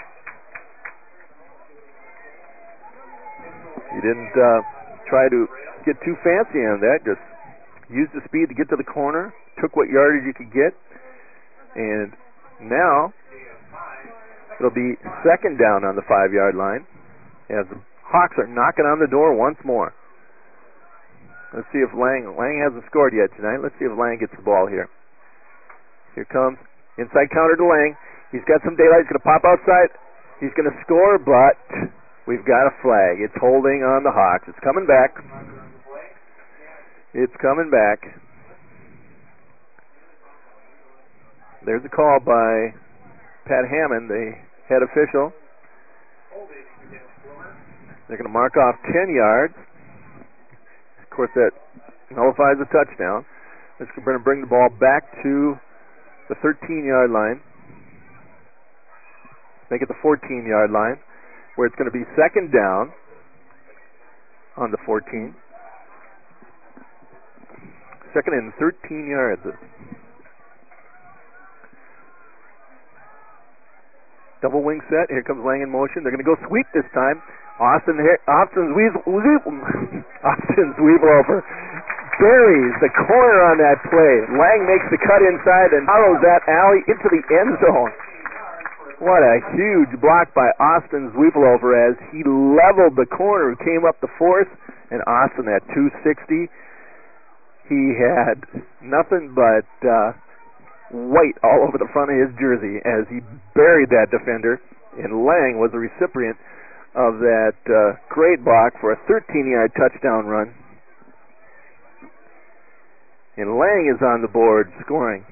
He didn't try to get too fancy on that. Just used the speed to get to the corner. Took what yardage you could get. And now it'll be second down on the 5-yard line as the Hawks are knocking on the door once more. Let's see if Lang hasn't scored yet tonight. Let's see if Lang gets the ball here. Here comes inside counter to Lang. He's got some daylight. He's going to pop outside. He's going to score, but we've got a flag. It's holding on the Hawks. It's coming back. It's coming back. There's a call by Pat Hammond, the head official. They're going to mark off 10 yards. Of course, that nullifies a touchdown. It's going to bring the ball back to the 13-yard line. Make it the 14-yard line, where it's going to be second down on the 14. Second and 13 yards. Double wing set. Here comes Lang in motion. They're going to go sweep this time. Austin's Weevelover buries the corner on that play. Lang makes the cut inside and follows that alley into the end zone. What a huge block by Austin Weevelover as he leveled the corner, came up the fourth, and Austin at 260. He had nothing but white all over the front of his jersey as he buried that defender, and Lang was the recipient of that great block for a 13-yard touchdown run. And Lang is on the board scoring.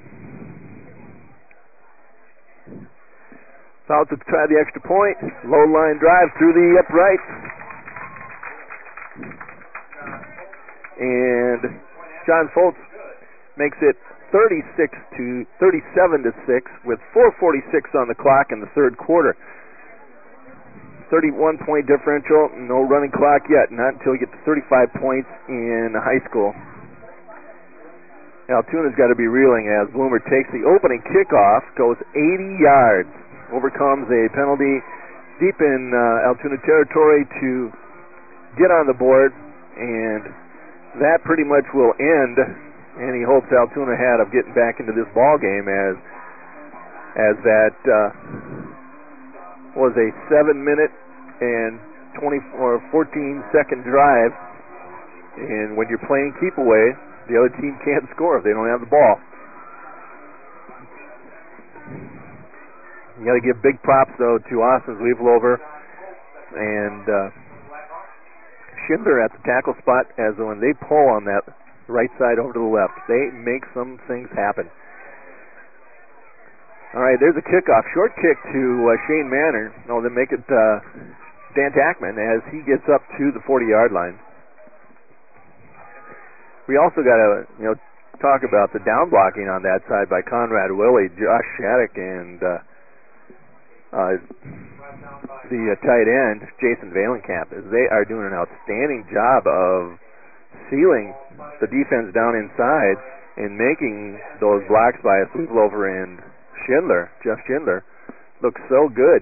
South to try the extra point. Low line drive through the uprights. And John Foltz makes it 37 to 6 with 4:46 on the clock in the third quarter. 31-point differential, no running clock yet, not until you get to 35 points in high school. Altoona's got to be reeling as Bloomer takes the opening kickoff, goes 80 yards, overcomes a penalty deep in Altoona territory to get on the board, and that pretty much will end any hopes Altoona had of getting back into this ball game as that was a 7-minute and 14-second drive, and when you're playing keep away, the other team can't score if they don't have the ball. You got to give big props though to Austin Weevelover and Schindler at the tackle spot, as when they pull on that right side over to the left, they make some things happen. All right, there's a kickoff. Short kick to Shane Manor. No, they make it Dan Tackman as he gets up to the 40-yard line. We also got to talk about the down blocking on that side by Conrad Willie, Josh Shattuck, and the tight end, Jason Valenkamp, as they are doing an outstanding job of sealing the defense down inside and making those blocks by Weevelover and Jeff Schindler, looks so good.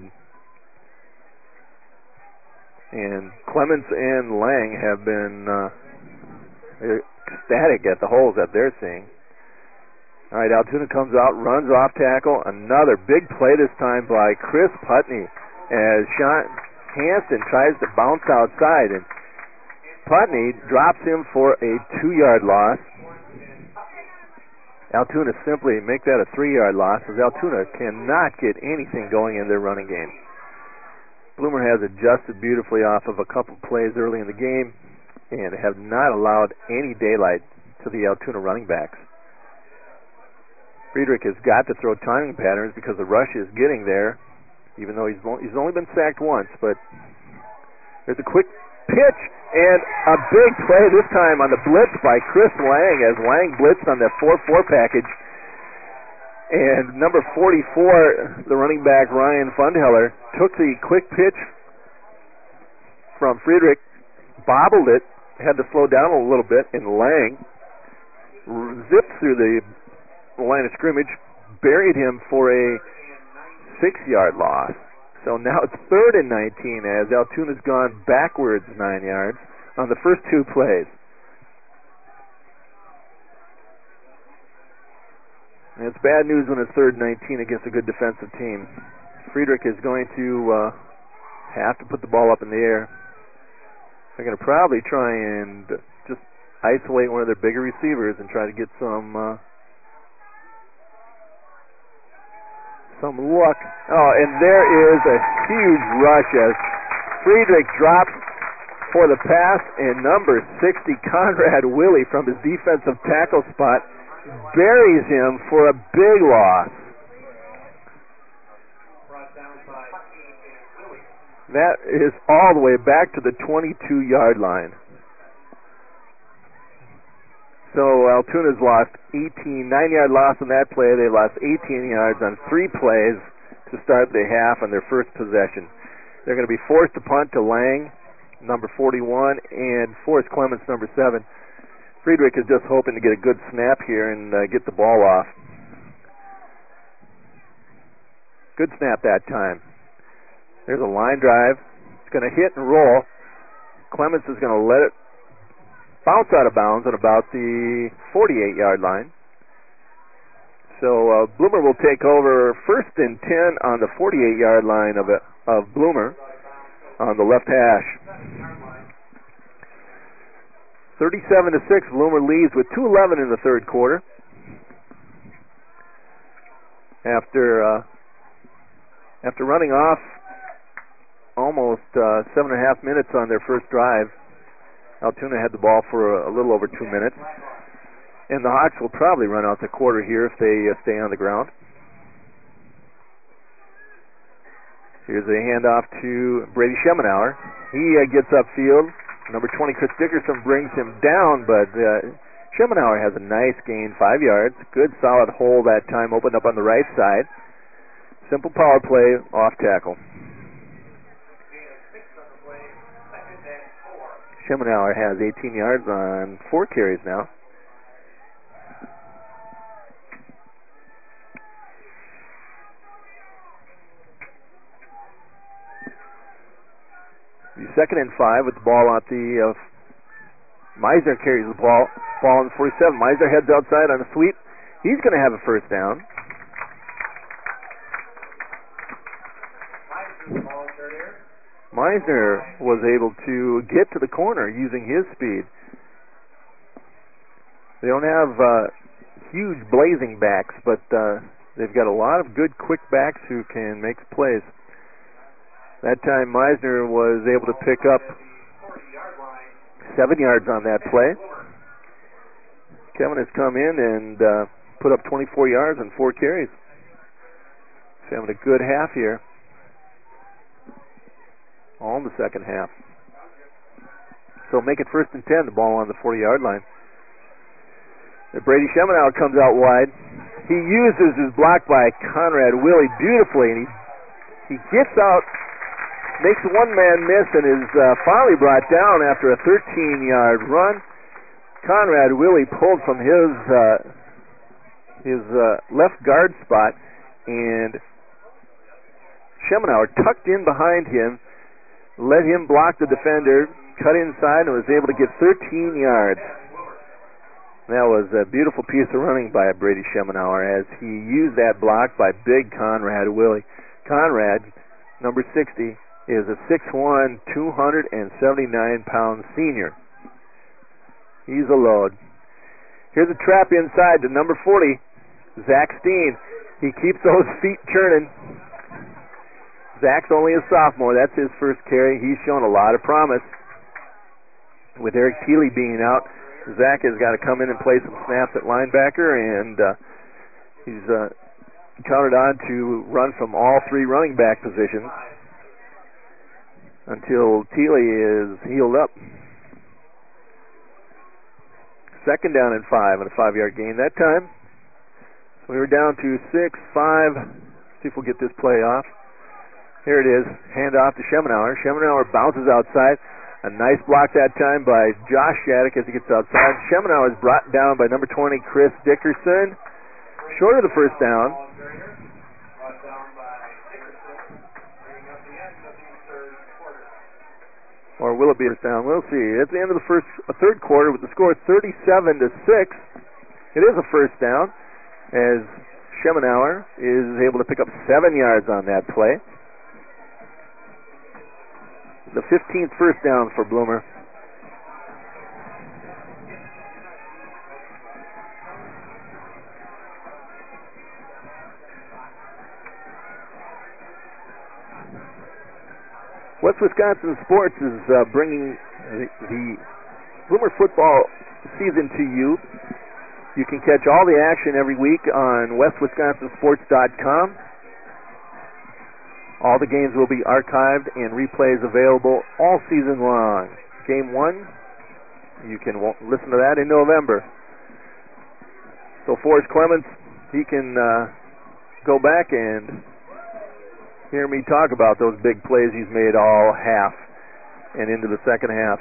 And Clements and Lang have been ecstatic at the holes that they're seeing. All right, Altoona comes out, runs off tackle. Another big play this time by Chris Putney as Sean Hanson tries to bounce outside, and Putney drops him for a 2-yard loss Altoona simply make that a 3-yard loss, as Altoona cannot get anything going in their running game. Bloomer has adjusted beautifully off of a couple plays early in the game and have not allowed any daylight to the Altoona running backs. Friedrich has got to throw timing patterns because the rush is getting there, even though he's only been sacked once. But there's a quick pitch and a big play this time on the blitz by Chris Lang, as Lang blitzed on that 4-4 package. And number 44, the running back Ryan Fundheller, took the quick pitch from Friedrich, bobbled it, had to slow down a little bit, and Lang zipped through the line of scrimmage, buried him for a 6-yard loss. So now it's 3rd and 19 as Altoona's gone backwards 9 yards on the first 2 plays. And it's bad news when it's 3rd and 19 against a good defensive team. Friedrich is going to have to put the ball up in the air. They're going to probably try and just isolate one of their bigger receivers and try to get some luck. Oh, and there is a huge rush as Friedrich drops for the pass, and number 60, Conrad Willie, from his defensive tackle spot, buries him for a big loss. That is all the way back to the 22-yard line. So Altoona's lost 9-yard loss on that play. They lost 18 yards on 3 plays to start the half on their first possession. They're going to be forced to punt to Lang, number 41, and Forrest Clements, number 7. Friedrich is just hoping to get a good snap here and get the ball off. Good snap that time. There's a line drive. It's going to hit and roll. Clements is going to let it bounce out of bounds at about the 48-yard line. So Bloomer will take over 1st and 10 on the 48-yard line of Bloomer on the left hash. 37-6, Bloomer leads with 2:11 in the third quarter. After running off almost 7.5 minutes on their first drive, Altoona had the ball for a little over 2 minutes. And the Hawks will probably run out the quarter here if they stay on the ground. Here's a handoff to Brady Schemenauer. He gets upfield. Number 20, Chris Dickerson, brings him down, but Schemenauer has a nice gain, 5 yards. Good solid hole that time, opened up on the right side. Simple power play, off tackle. Schemenauer has 18 yards on 4 carries now. The 2nd and 5 with the ball at the Meisner carries the ball on the 47. Meisner heads outside on a sweep. He's going to have a first down. Meisner was able to get to the corner using his speed. They don't have huge blazing backs, but they've got a lot of good quick backs who can make plays. That time Meisner was able to pick up 7 yards on that play. Kevin has come in and put up 24 yards on 4 carries. He's having a good half here. All in the second half. So make it 1st and 10, the ball on the 40-yard line. Brady Schemenauer comes out wide. He uses his block by Conrad Willie beautifully, and he gets out, makes a one-man miss, and is finally brought down after a 13-yard run. Conrad Willie pulled from his left guard spot, and Schemenauer tucked in behind him, let him block the defender, cut inside, and was able to get 13 yards. That was a beautiful piece of running by Brady Schemenauer as he used that block by big Conrad Willie. Conrad, number 60, is a 6'1", 279-pound senior. He's a load. Here's a trap inside to number 40, Zach Steen. He keeps those feet churning. Zach's only a sophomore. That's his first carry. He's shown a lot of promise. With Eric Thiele being out, Zach has got to come in and play some snaps at linebacker, and he's counted on to run from all three running back positions until Thiele is healed up. Second down and 5 on a 5-yard gain that time. So we were down to 6-5. See if we'll get this play off. Here it is. Hand off to Schemenauer. Schemenauer bounces outside. A nice block that time by Josh Shattuck as he gets outside. Schemenauer is brought down by number 20, Chris Dickerson. Short of the first down. Or will it be a first down? We'll see. At the end of the third quarter with the score 37-6, it is a first down as Schemenauer is able to pick up 7 yards on that play. The 15th first down for Bloomer. West Wisconsin Sports is bringing the Bloomer football season to you. You can catch all the action every week on westwisconsinsports.com. All the games will be archived and replays available all season long. Game 1, you can listen to that in November. So Forrest Clements, he can go back and hear me talk about those big plays he's made all half and into the second half.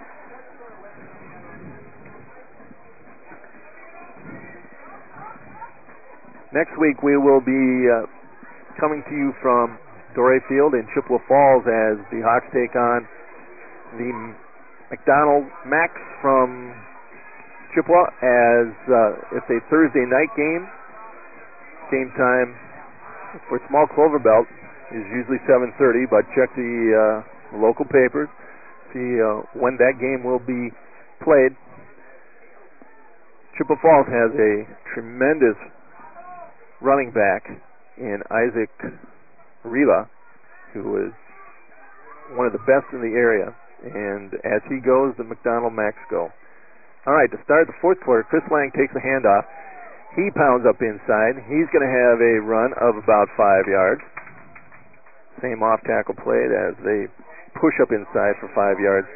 Next week we will be coming to you from Doré Field in Chippewa Falls as the Hawks take on the McDonald Max from Chippewa as it's a Thursday night game. Game time for Small Clover Belt is usually 7:30, but check the local papers, see when that game will be played. Chippewa Falls has a tremendous running back in Isaac Rila, who is one of the best in the area, and as he goes, the McDonald Max go. All right, to start the fourth quarter, Chris Lang takes the handoff. He pounds up inside. He's going to have a run of about 5 yards. Same off-tackle play as they push up inside for 5 yards.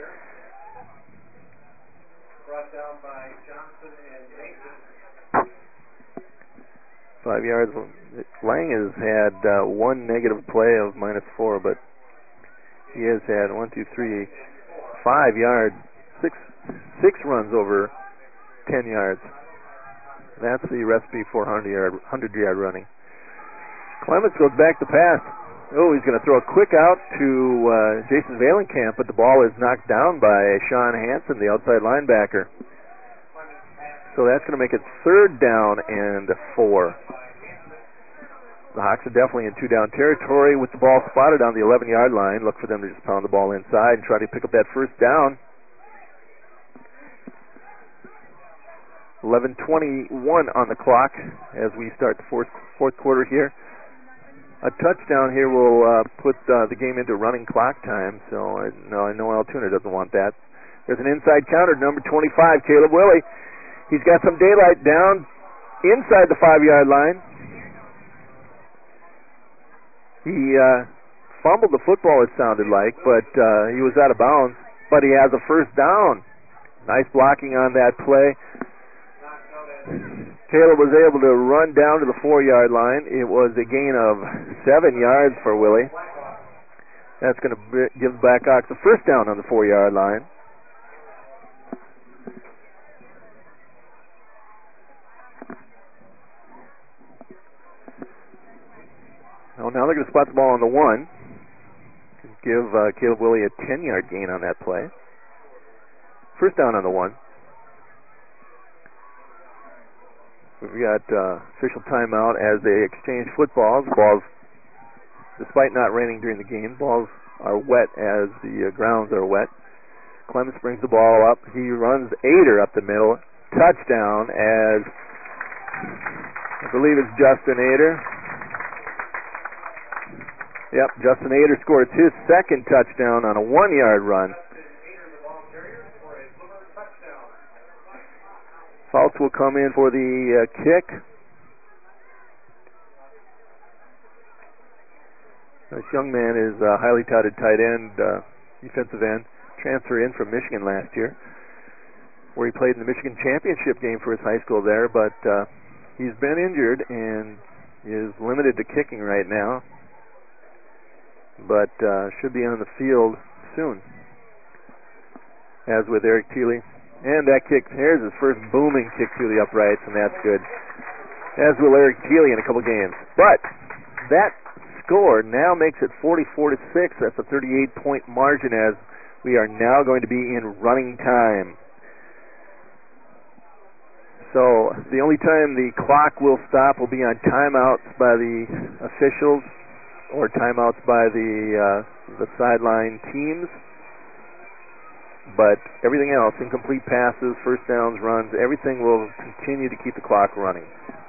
Brought down by Johnson and Mason. 5 yards. Lang has had one negative play of -4, but he has had 5 yards, six runs over 10 yards. That's the recipe for 100-yard running. Clements goes back to pass. Oh, he's going to throw a quick out to Jason Valenkamp, but the ball is knocked down by Sean Hansen, the outside linebacker. So that's going to make it third down and 4. The Hawks are definitely in 2-down territory with the ball spotted on the 11-yard line. Look for them to just pound the ball inside and try to pick up that first down. 11:21 on the clock as we start the fourth quarter here. A touchdown here will put the game into running clock time, so I know Altoona doesn't want that. There's an inside counter, number 25, Caleb Willie. He's got some daylight down inside the 5-yard line. He fumbled the football, it sounded like, but he was out of bounds. But he has a first down. Nice blocking on that play. Caleb was able to run down to the 4-yard line. It was a gain of 7 yards for Willie. That's going to give the Blackhawks a first down on the 4-yard line. Well, now they're going to spot the ball on the 1. Give Caleb Willie a 10-yard gain on that play. First down on the 1. We've got official timeout as they exchange footballs. Balls, despite not raining during the game, balls are wet as the grounds are wet. Clements brings the ball up. He runs Ader up the middle. touchdown as I believe it's Justin Ader. Yep, Justin Ader scores his second touchdown on a 1-yard run. Fultz will come in for the kick. This young man is a highly touted tight end, defensive end, transfer in from Michigan last year, where he played in the Michigan championship game for his high school there, but he's been injured and is limited to kicking right now, but should be on the field soon, as with Eric Thiele. And that kick, here's his first booming kick through the uprights, and that's good, as will Eric Thiele in a couple games. But that score now makes it 44-6. That's a 38-point margin as we are now going to be in running time. So the only time the clock will stop will be on timeouts by the officials or timeouts by the sideline teams. But everything else, incomplete passes, first downs, runs, everything will continue to keep the clock running.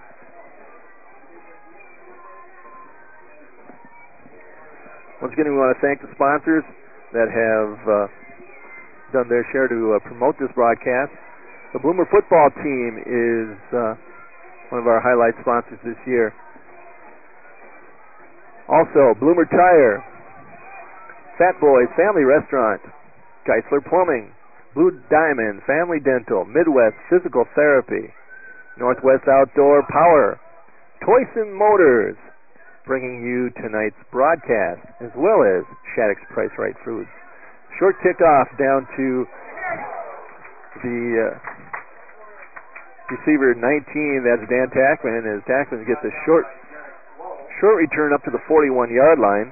Once again, we want to thank the sponsors that have done their share to promote this broadcast. The Bloomer football team is one of our highlight sponsors this year. Also, Bloomer Tire, Fat Boys Family Restaurant, Geisler Plumbing, Blue Diamond Family Dental, Midwest Physical Therapy, Northwest Outdoor Power, Toyson Motors, bringing you tonight's broadcast, as well as Shattuck's Price Right Foods. Short kickoff down to the receiver 19, that's Dan Tackman, as Tackman gets a short return up to the 41-yard line.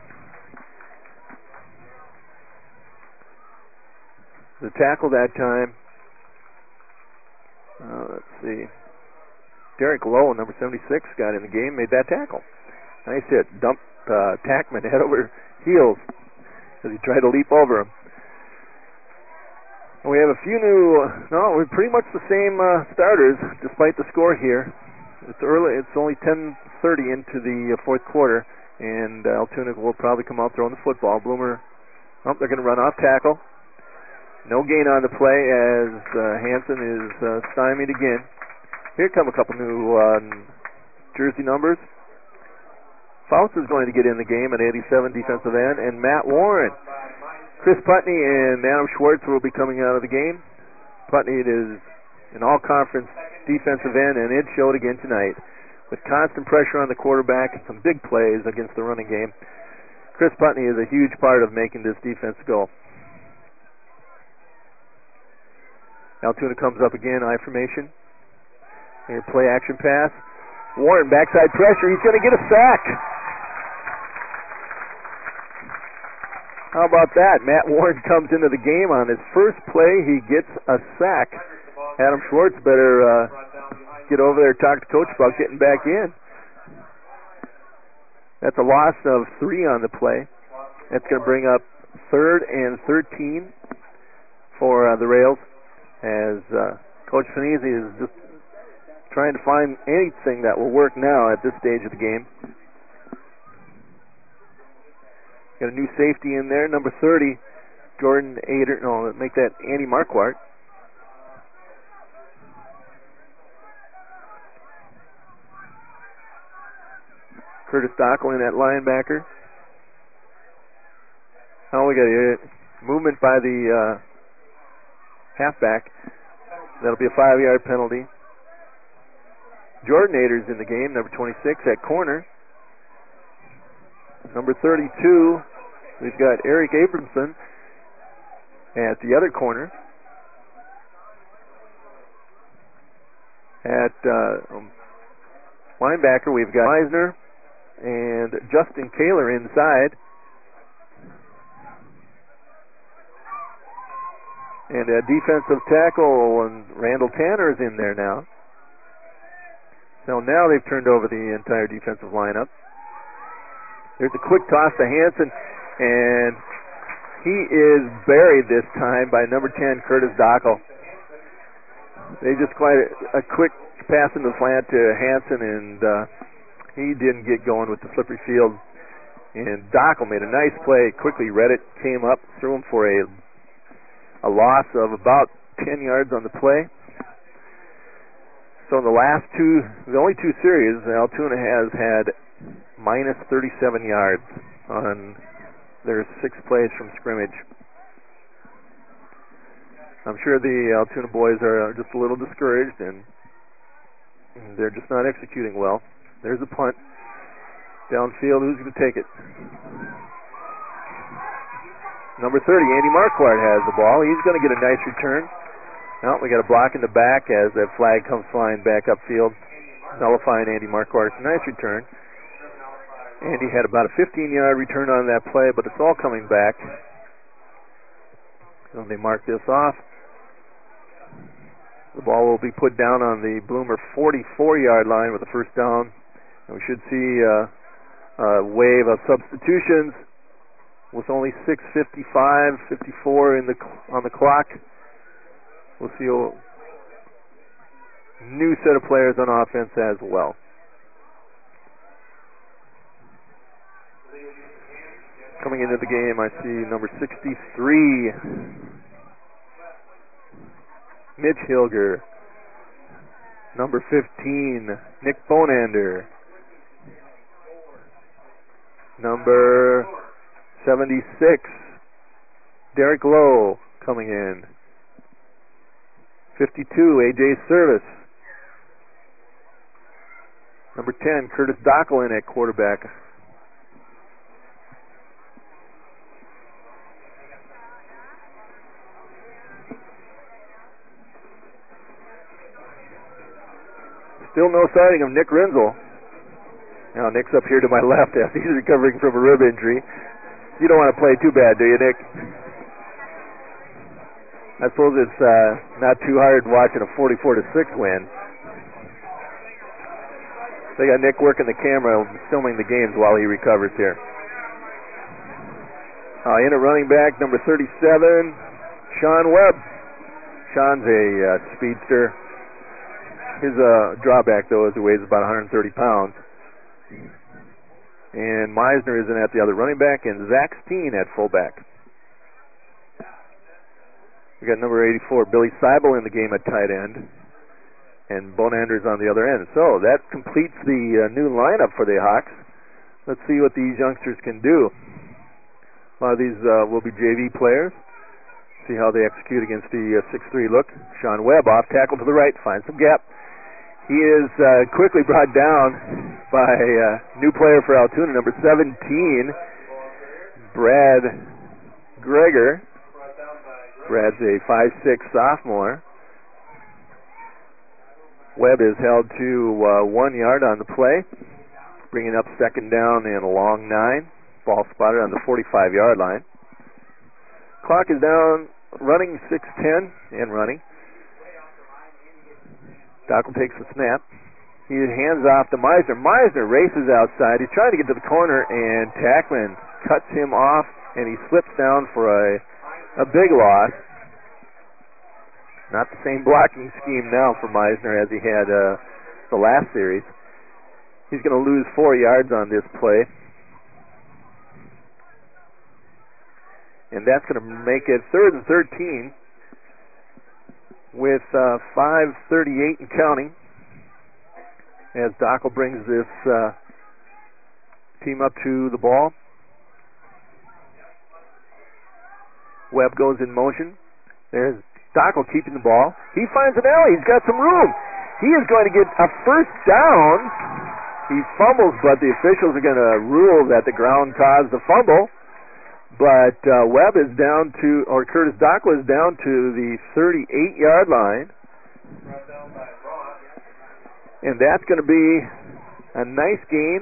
The tackle that time, let's see, Derek Lowe, number 76, got in the game, made that tackle. Nice hit, dumped Tackman head over heels as he tried to leap over him. And we have a few we're pretty much the same starters, despite the score here. It's early, it's only 10:30 into the fourth quarter, and Altoona will probably come out throwing the football. Bloomer, they're going to run off tackle. No gain on the play as Hansen is stymied again. Here come a couple new jersey numbers. Faust is going to get in the game at 87 defensive end, and Matt Warren. Chris Putney and Adam Schwartz will be coming out of the game. Putney is an all-conference defensive end, and it showed again tonight with constant pressure on the quarterback and some big plays against the running game. Chris Putney is a huge part of making this defense go. Altoona comes up again, I formation. Here, play action pass. Warren, backside pressure. He's going to get a sack. How about that? Matt Warren comes into the game on his first play. He gets a sack. Adam Schwartz better get over there and talk to Coach about getting back in. That's a loss of 3 on the play. That's going to bring up 3rd and 13 for the Rails, as Coach Finese is just trying to find anything that will work now at this stage of the game. Got a new safety in there, number 30, Jordan Ader. No, make that Andy Marquardt. Curtis Dockel in at linebacker. Oh, we got a movement by the halfback. That'll be a 5-yard penalty. Jordan Ader's in the game, number 26 at corner. Number 32, we've got Eric Abramson at the other corner. At linebacker, we've got Meisner and Justin Kaler inside. And a defensive tackle, and Randall Tanner is in there now. So now they've turned over the entire defensive lineup. There's a quick toss to Hansen, and he is buried this time by number 10, Curtis Dockel. They just quite a quick pass in the slant to Hansen, and he didn't get going with the slippery field. And Dockel made a nice play, quickly read it, came up, threw him for a loss of about 10 yards on the play. So in the only two series, Altoona has had minus 37 yards on their 6 plays from scrimmage. I'm sure the Altoona boys are just a little discouraged, and they're just not executing well. There's a punt. Downfield, who's going to take it? Number 30, Andy Marquardt has the ball. He's going to get a nice return. Now we got a block in the back as that flag comes flying back upfield, nullifying Andy Marquardt. It's a nice return. Andy had about a 15-yard return on that play, but it's all coming back. So they mark this off. The ball will be put down on the Bloomer 44-yard line with a first down. And we should see a wave of substitutions with only 6:54 on the clock. We'll see a new set of players on offense as well. Coming into the game, I see number 63, Mitch Hilger. Number 15, Nick Bonander. Number 76, Derek Lowe coming in. 52, A.J. Service. Number 10, Curtis Dockel in at quarterback. Still no sighting of Nick Renzel. Now Nick's up here to my left as he's recovering from a rib injury. You don't want to play too bad, do you, Nick? I suppose it's not too hard watching a 44-6 win. They got Nick working the camera, filming the games while he recovers here. In a running back, number 37, Sean Webb. Sean's a speedster. His drawback, though, is he weighs about 130 pounds. And Meisner isn't at the other running back, and Zach Steen at fullback. We got number 84, Billy Seibel in the game at tight end, and Bonander's on the other end. So that completes the new lineup for the Hawks. Let's see what these youngsters can do. A lot of these will be JV players. See how they execute against the 6'3 look. Sean Webb off tackle to the right, finds some gap. He is quickly brought down by new player for Altoona, number 17, Brad Greger. Brad's a 5'6 sophomore. Webb is held to 1 yard on the play, bringing up second down and a long 9. Ball spotted on the 45-yard line. Clock is down, running 6:10 and running. Dockel takes the snap. He hands off to Meisner. Meisner races outside. He's trying to get to the corner, and Tackman cuts him off, and he slips down for a big loss. Not the same blocking scheme now for Meisner as he had the last series. He's going to lose 4 yards on this play. And that's going to make it 3rd and 13 with 5:38 and counting as Dockel brings this team up to the ball. Webb goes in motion. There's Dockel keeping the ball. He finds an alley. He's got some room. He is going to get a first down. He fumbles, but the officials are going to rule that the ground caused the fumble. But Webb is down to, or Curtis Dockel is down to the 38-yard line. And that's going to be a nice gain.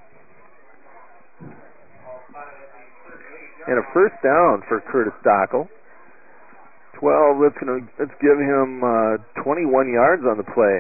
And a first down for Curtis Dockel. 12, let's give him 21 yards on the play.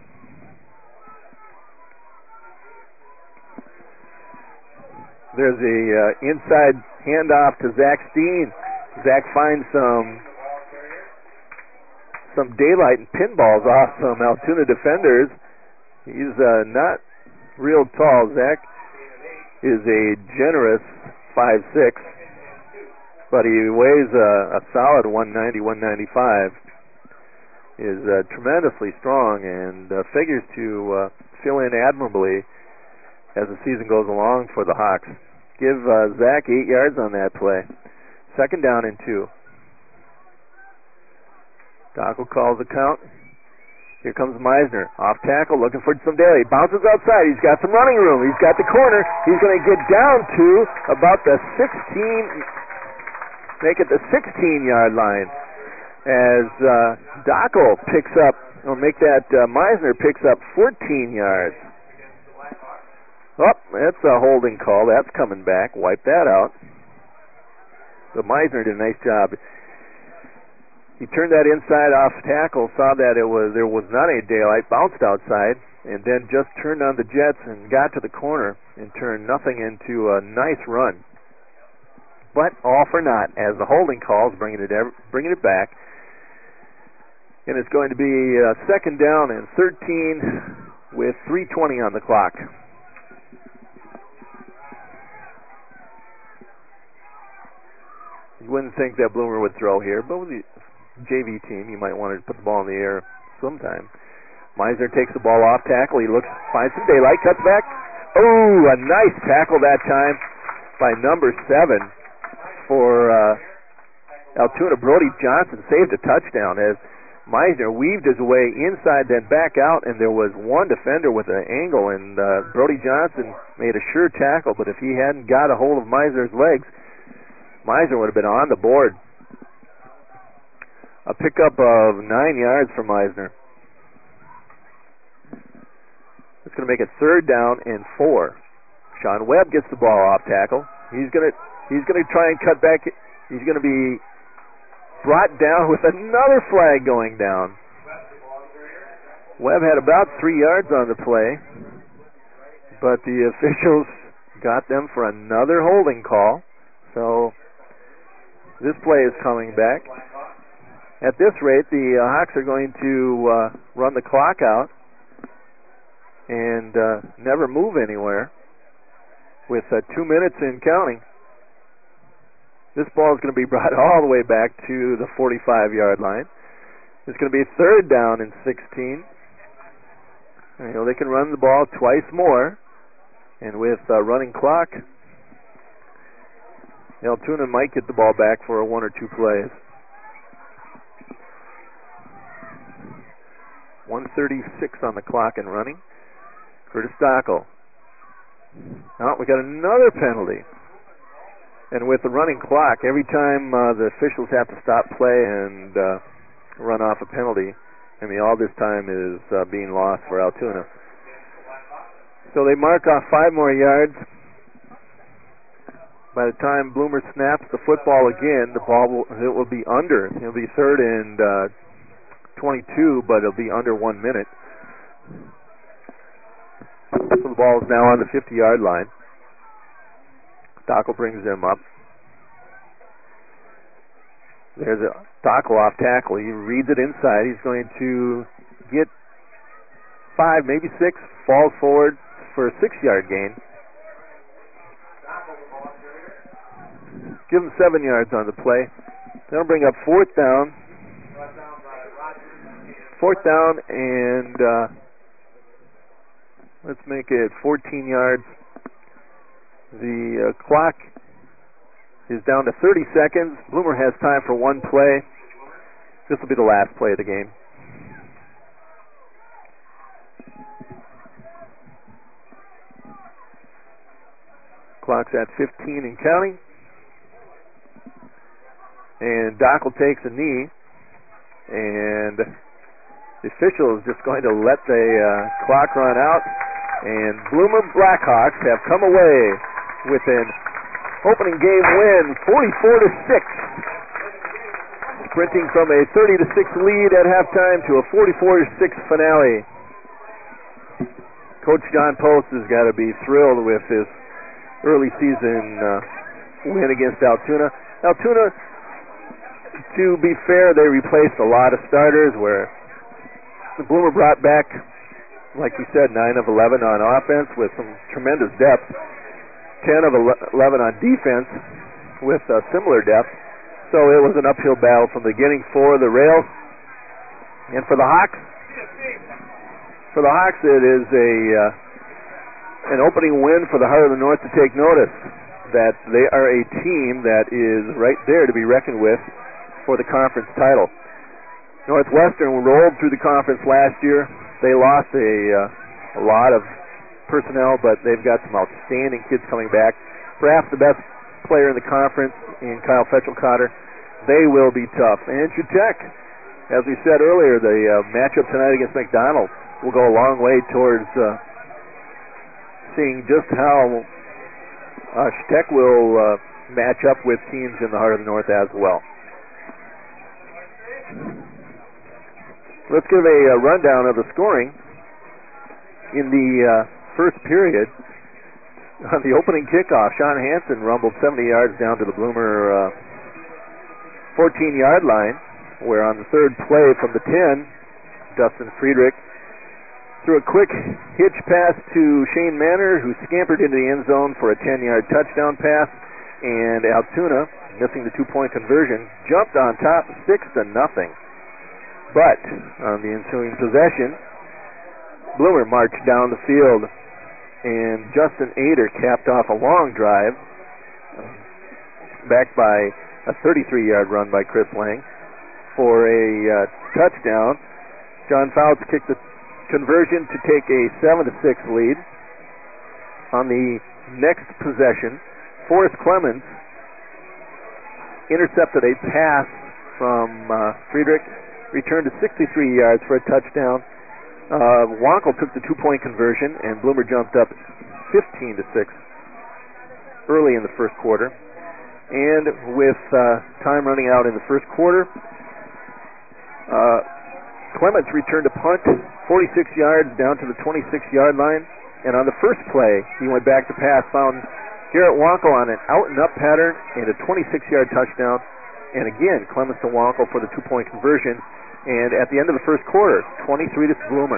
There's a inside handoff to Zach Steen. Zach finds some daylight and pinballs off some Altoona defenders. He's not real tall. Zach is a generous 5'6", but he weighs a solid 190, 195. Is tremendously strong and figures to fill in admirably as the season goes along for the Hawks. Give Zach 8 yards on that play. 2nd down and 2. Dockel calls the count. Here comes Meisner. Off tackle, looking for some daily. Bounces outside. He's got some running room. He's got the corner. He's going to get down to about the 16, make it the 16-yard line. As Dockel picks up, or make that Meisner picks up 14 yards. Oh, that's a holding call. That's coming back. Wipe that out. But Meisner did a nice job. He turned that inside off tackle, saw that there was not any daylight, bounced outside, and then just turned on the jets and got to the corner and turned nothing into a nice run. But all for naught, as the holding calls bringing it back. And it's going to be 2nd down and 13 with 3:20 on the clock. You wouldn't think that Bloomer would throw here, but with the JV team, you might want to put the ball in the air sometime. Meisner takes the ball off tackle. He looks, finds some daylight, cuts back. Oh, a nice tackle that time by number 7 for Altoona. Brody Johnson saved a touchdown as Meisner weaved his way inside, then back out, and there was one defender with an angle, and Brody Johnson made a sure tackle, but if he hadn't got a hold of Meisner's legs, Meisner would have been on the board. A pickup of 9 yards for Meisner. It's going to make it 3rd down and 4. Sean Webb gets the ball off tackle. He's going to try and cut back. He's going to be brought down with another flag going down. Webb had about 3 yards on the play, but the officials got them for another holding call. So this play is coming back. At this rate, the Hawks are going to run the clock out and never move anywhere with 2 minutes in counting. This ball is going to be brought all the way back to the 45-yard line. It's going to be 3rd down and 16. You know, they can run the ball twice more, and with running clock, Altoona might get the ball back for 1 or 2 plays. 1:36 on the clock and running. Curtis Dockel. Now we got another penalty. And with the running clock, every time the officials have to stop play and run off a penalty, I mean, all this time is being lost for Altoona. So they mark off 5 more yards. By the time Bloomer snaps the football again, the ball will be under. It'll be 3rd and 22, but it'll be under 1 minute. So the ball is now on the 50-yard line. Dockel brings them up. There's a Dockel off tackle. He reads it inside. He's going to get 5, maybe 6, falls forward for a 6-yard gain. Give him 7 yards on the play. That'll bring up 4th down. 4th down and let's make it 14 yards. The clock is down to 30 seconds. Bloomer has time for 1 play. This will be the last play of the game. Clock's at 15 and counting. And Dockel takes a knee. And the official is just going to let the clock run out. And Bloomer Blackhawks have come away with an opening game win, 44-6. Sprinting from a 30-6 lead at halftime to a 44-6 finale. Coach John Post has got to be thrilled with this early season win against Altoona. Altoona To be fair, they replaced a lot of starters where the Bloomer brought back, like you said, 9 of 11 on offense with some tremendous depth, 10 of 11 on defense with similar depth. So it was an uphill battle from the beginning for the Rails. And for the Hawks, it is an opening win for the Heart of the North to take notice that they are a team that is right there to be reckoned with for the conference title. Northwestern rolled through the conference last year. They lost a lot of personnel, but they've got some outstanding kids coming back. Perhaps the best player in the conference in Kyle Fetchelcotter. They will be tough. And Tech, as we said earlier, the matchup tonight against McDonald will go a long way towards seeing just how Tech will match up with teams in the Heart of the North as well. Let's give a rundown of the scoring in the first period. On the opening kickoff, Sean Hansen rumbled 70 yards down to the Bloomer 14-yard line, where on the third play from the 10, Dustin Friedrich threw a quick hitch pass to Shane Manor, who scampered into the end zone for a 10-yard touchdown pass, and Altoona, missing the two-point conversion, jumped on top 6-0. But on the ensuing possession, Bloomer marched down the field, and Justin Ader capped off a long drive, backed by a 33-yard run by Chris Lang for a touchdown. John Fouts kicked the conversion to take a 7-6 lead. On the next possession, Forrest Clemens intercepted a pass from Friedrich, returned to 63 yards for a touchdown. Wankel took the two-point conversion, and Bloomer jumped up 15-6 early in the first quarter. And with time running out in the first quarter, Clements returned a punt 46 yards down to the 26-yard line. And on the first play, he went back to pass, found Garrett Wankel on an out-and-up pattern and a 26-yard touchdown. And again, Clements to Wankel for the two-point conversion. And at the end of the first quarter, 23 to Bloomer.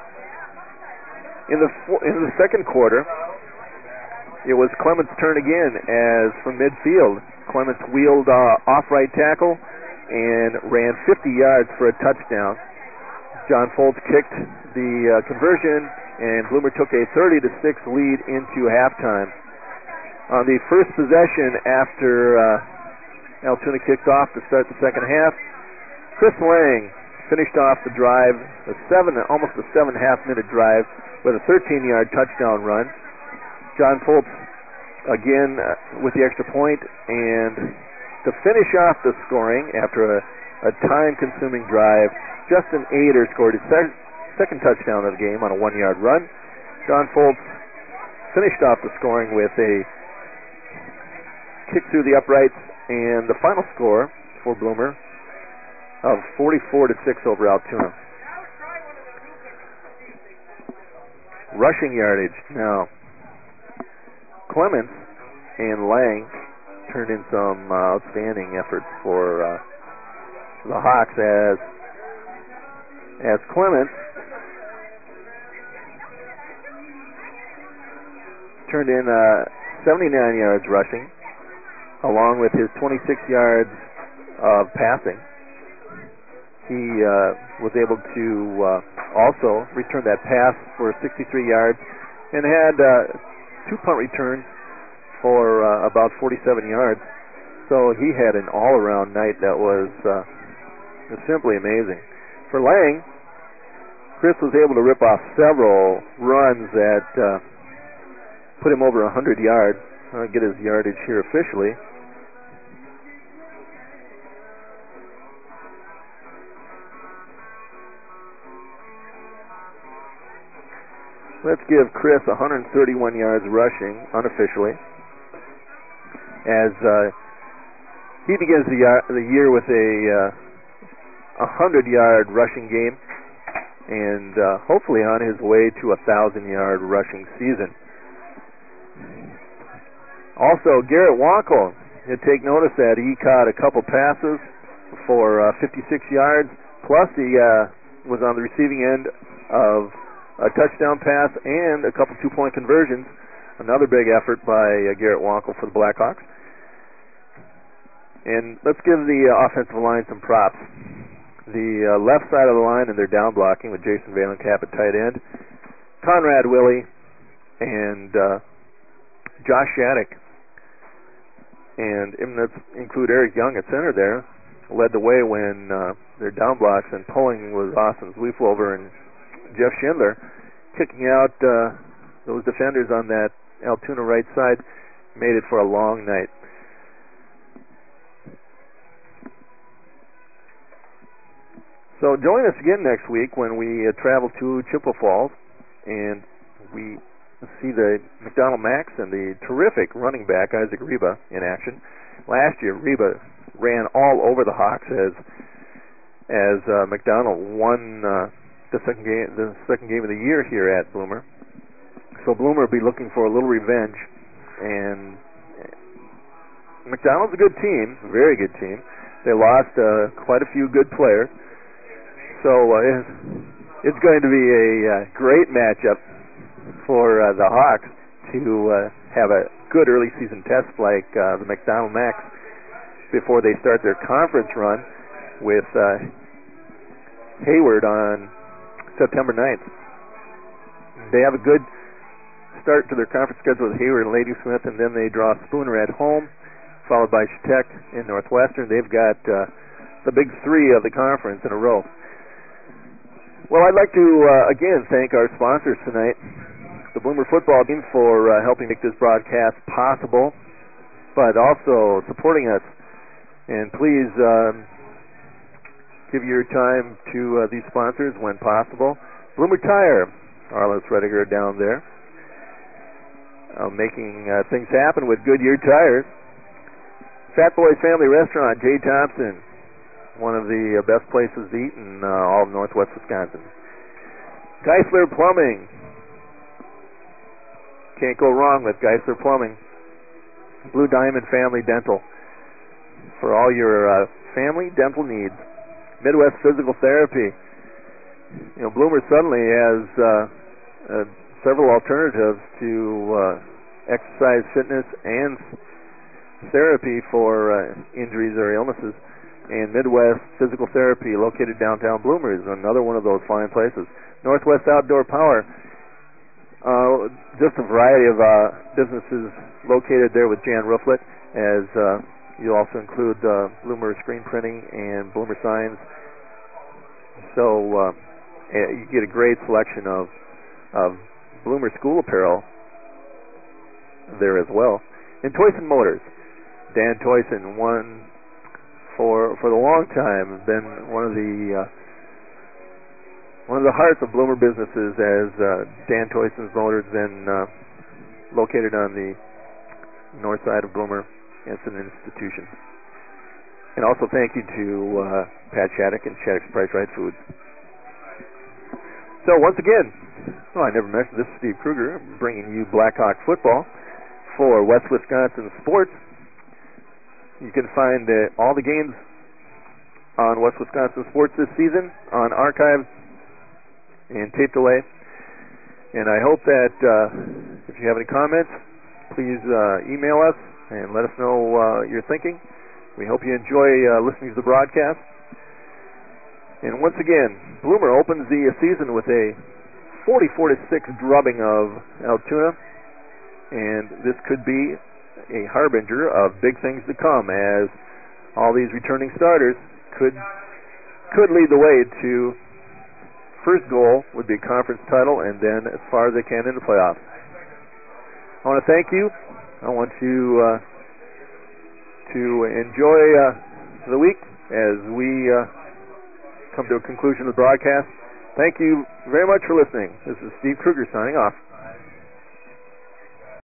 In the second quarter, it was Clements' turn again, as from midfield, Clements wheeled off right tackle and ran 50 yards for a touchdown. John Foltz kicked the conversion, and Bloomer took a 30-6 lead into halftime. On the first possession after Altoona kicked off to start the second half, Chris Lang finished off the drive, almost a 7.5-minute drive, with a 13-yard touchdown run. John Foltz again with the extra point, and to finish off the scoring after a time-consuming drive, Justin Ader scored his second touchdown of the game on a 1-yard run. John Foltz finished off the scoring with a kick through the uprights, and the final score for Bloomer of 44-6 over Altoona. Rushing yardage now. Clements and Lang turned in some outstanding efforts for the Hawks as Clements turned in 79 yards rushing, along with his 26 yards of passing. He was able to also return that pass for 63 yards and had two punt returns for about 47 yards. So he had an all-around night that was simply amazing. For Lang, Chris was able to rip off several runs that put him over 100 yards. I'll get his yardage here officially. Let's give Chris 131 yards rushing unofficially, as he begins the year with a 100-yard rushing game, and hopefully on his way to a 1,000-yard rushing season. Also, Garrett Wankel, you take notice that he caught a couple passes for 56 yards, plus he was on the receiving end of a touchdown pass and a couple two-point conversions. Another big effort by Garrett Wankel for the Blackhawks. And let's give the offensive line some props. The left side of the line, and they're down blocking with Jason Valencap at tight end, Conrad Willie, and Josh Shattuck. And let's include Eric Young at center there. Led the way when their down blocks, and pulling was Austin Zweiflover and Jeff Schindler, kicking out those defenders on that Altoona right side. Made it for a long night. So join us again next week when we travel to Chippewa Falls and we see the McDonald Max and the terrific running back Isaac Reba in action. Last year, Reba ran all over the Hawks as McDonald won the second game of the year here at Bloomer. So Bloomer will be looking for a little revenge, and McDonald's a good team, a very good team. They lost quite a few good players, so it's going to be a great matchup for the Hawks to have a good early season test like the McDonald Max before they start their conference run with Hayward on September 9th. They have a good start to their conference schedule with Hayward and Ladysmith, and then they draw Spooner at home, followed by Chetek in Northwestern. They've got the big three of the conference in a row. Well, I'd like to again thank our sponsors tonight, the Bloomer football team, for helping make this broadcast possible, but also supporting us. And please give your time to these sponsors when possible. Bloomer Tire, Arliss Rediger down there, making things happen with Goodyear tires. Fat Boys Family Restaurant, Jay Thompson, one of the best places to eat in all of Northwest Wisconsin. Geisler Plumbing, can't go wrong with Geisler Plumbing. Blue Diamond Family Dental, for all your family dental needs. Midwest Physical Therapy. You know, Bloomer suddenly has several alternatives to exercise, fitness, and therapy for injuries or illnesses. And Midwest Physical Therapy, located downtown Bloomer, is another one of those fine places. Northwest Outdoor Power, just a variety of businesses located there with Jan Rooflet, as you also include Bloomer Screen Printing and Bloomer Signs. So you get a great selection of Bloomer school apparel there as well. And Toyson Motors, Dan Toyson, one for the long time, been one of the hearts of Bloomer businesses, as Dan Toyson's Motors been located on the north side of Bloomer. It's an institution. And also thank you to Pat Shattuck and Shattuck's Price Right Foods. So once again, I never mentioned this is Steve Kruger bringing you Blackhawk football for West Wisconsin Sports. You can find all the games on West Wisconsin Sports this season on archives and tape delay. And I hope that if you have any comments, please email us and let us know your thinking. We hope you enjoy listening to the broadcast. And once again, Bloomer opens the season with a 44-6 drubbing of Altoona, and this could be a harbinger of big things to come, as all these returning starters could lead the way to first goal would be a conference title, and then as far as they can in the playoffs. I want to thank you. I want you to enjoy the week as we come to a conclusion of the broadcast. Thank you very much for listening. This is Steve Kruger signing off.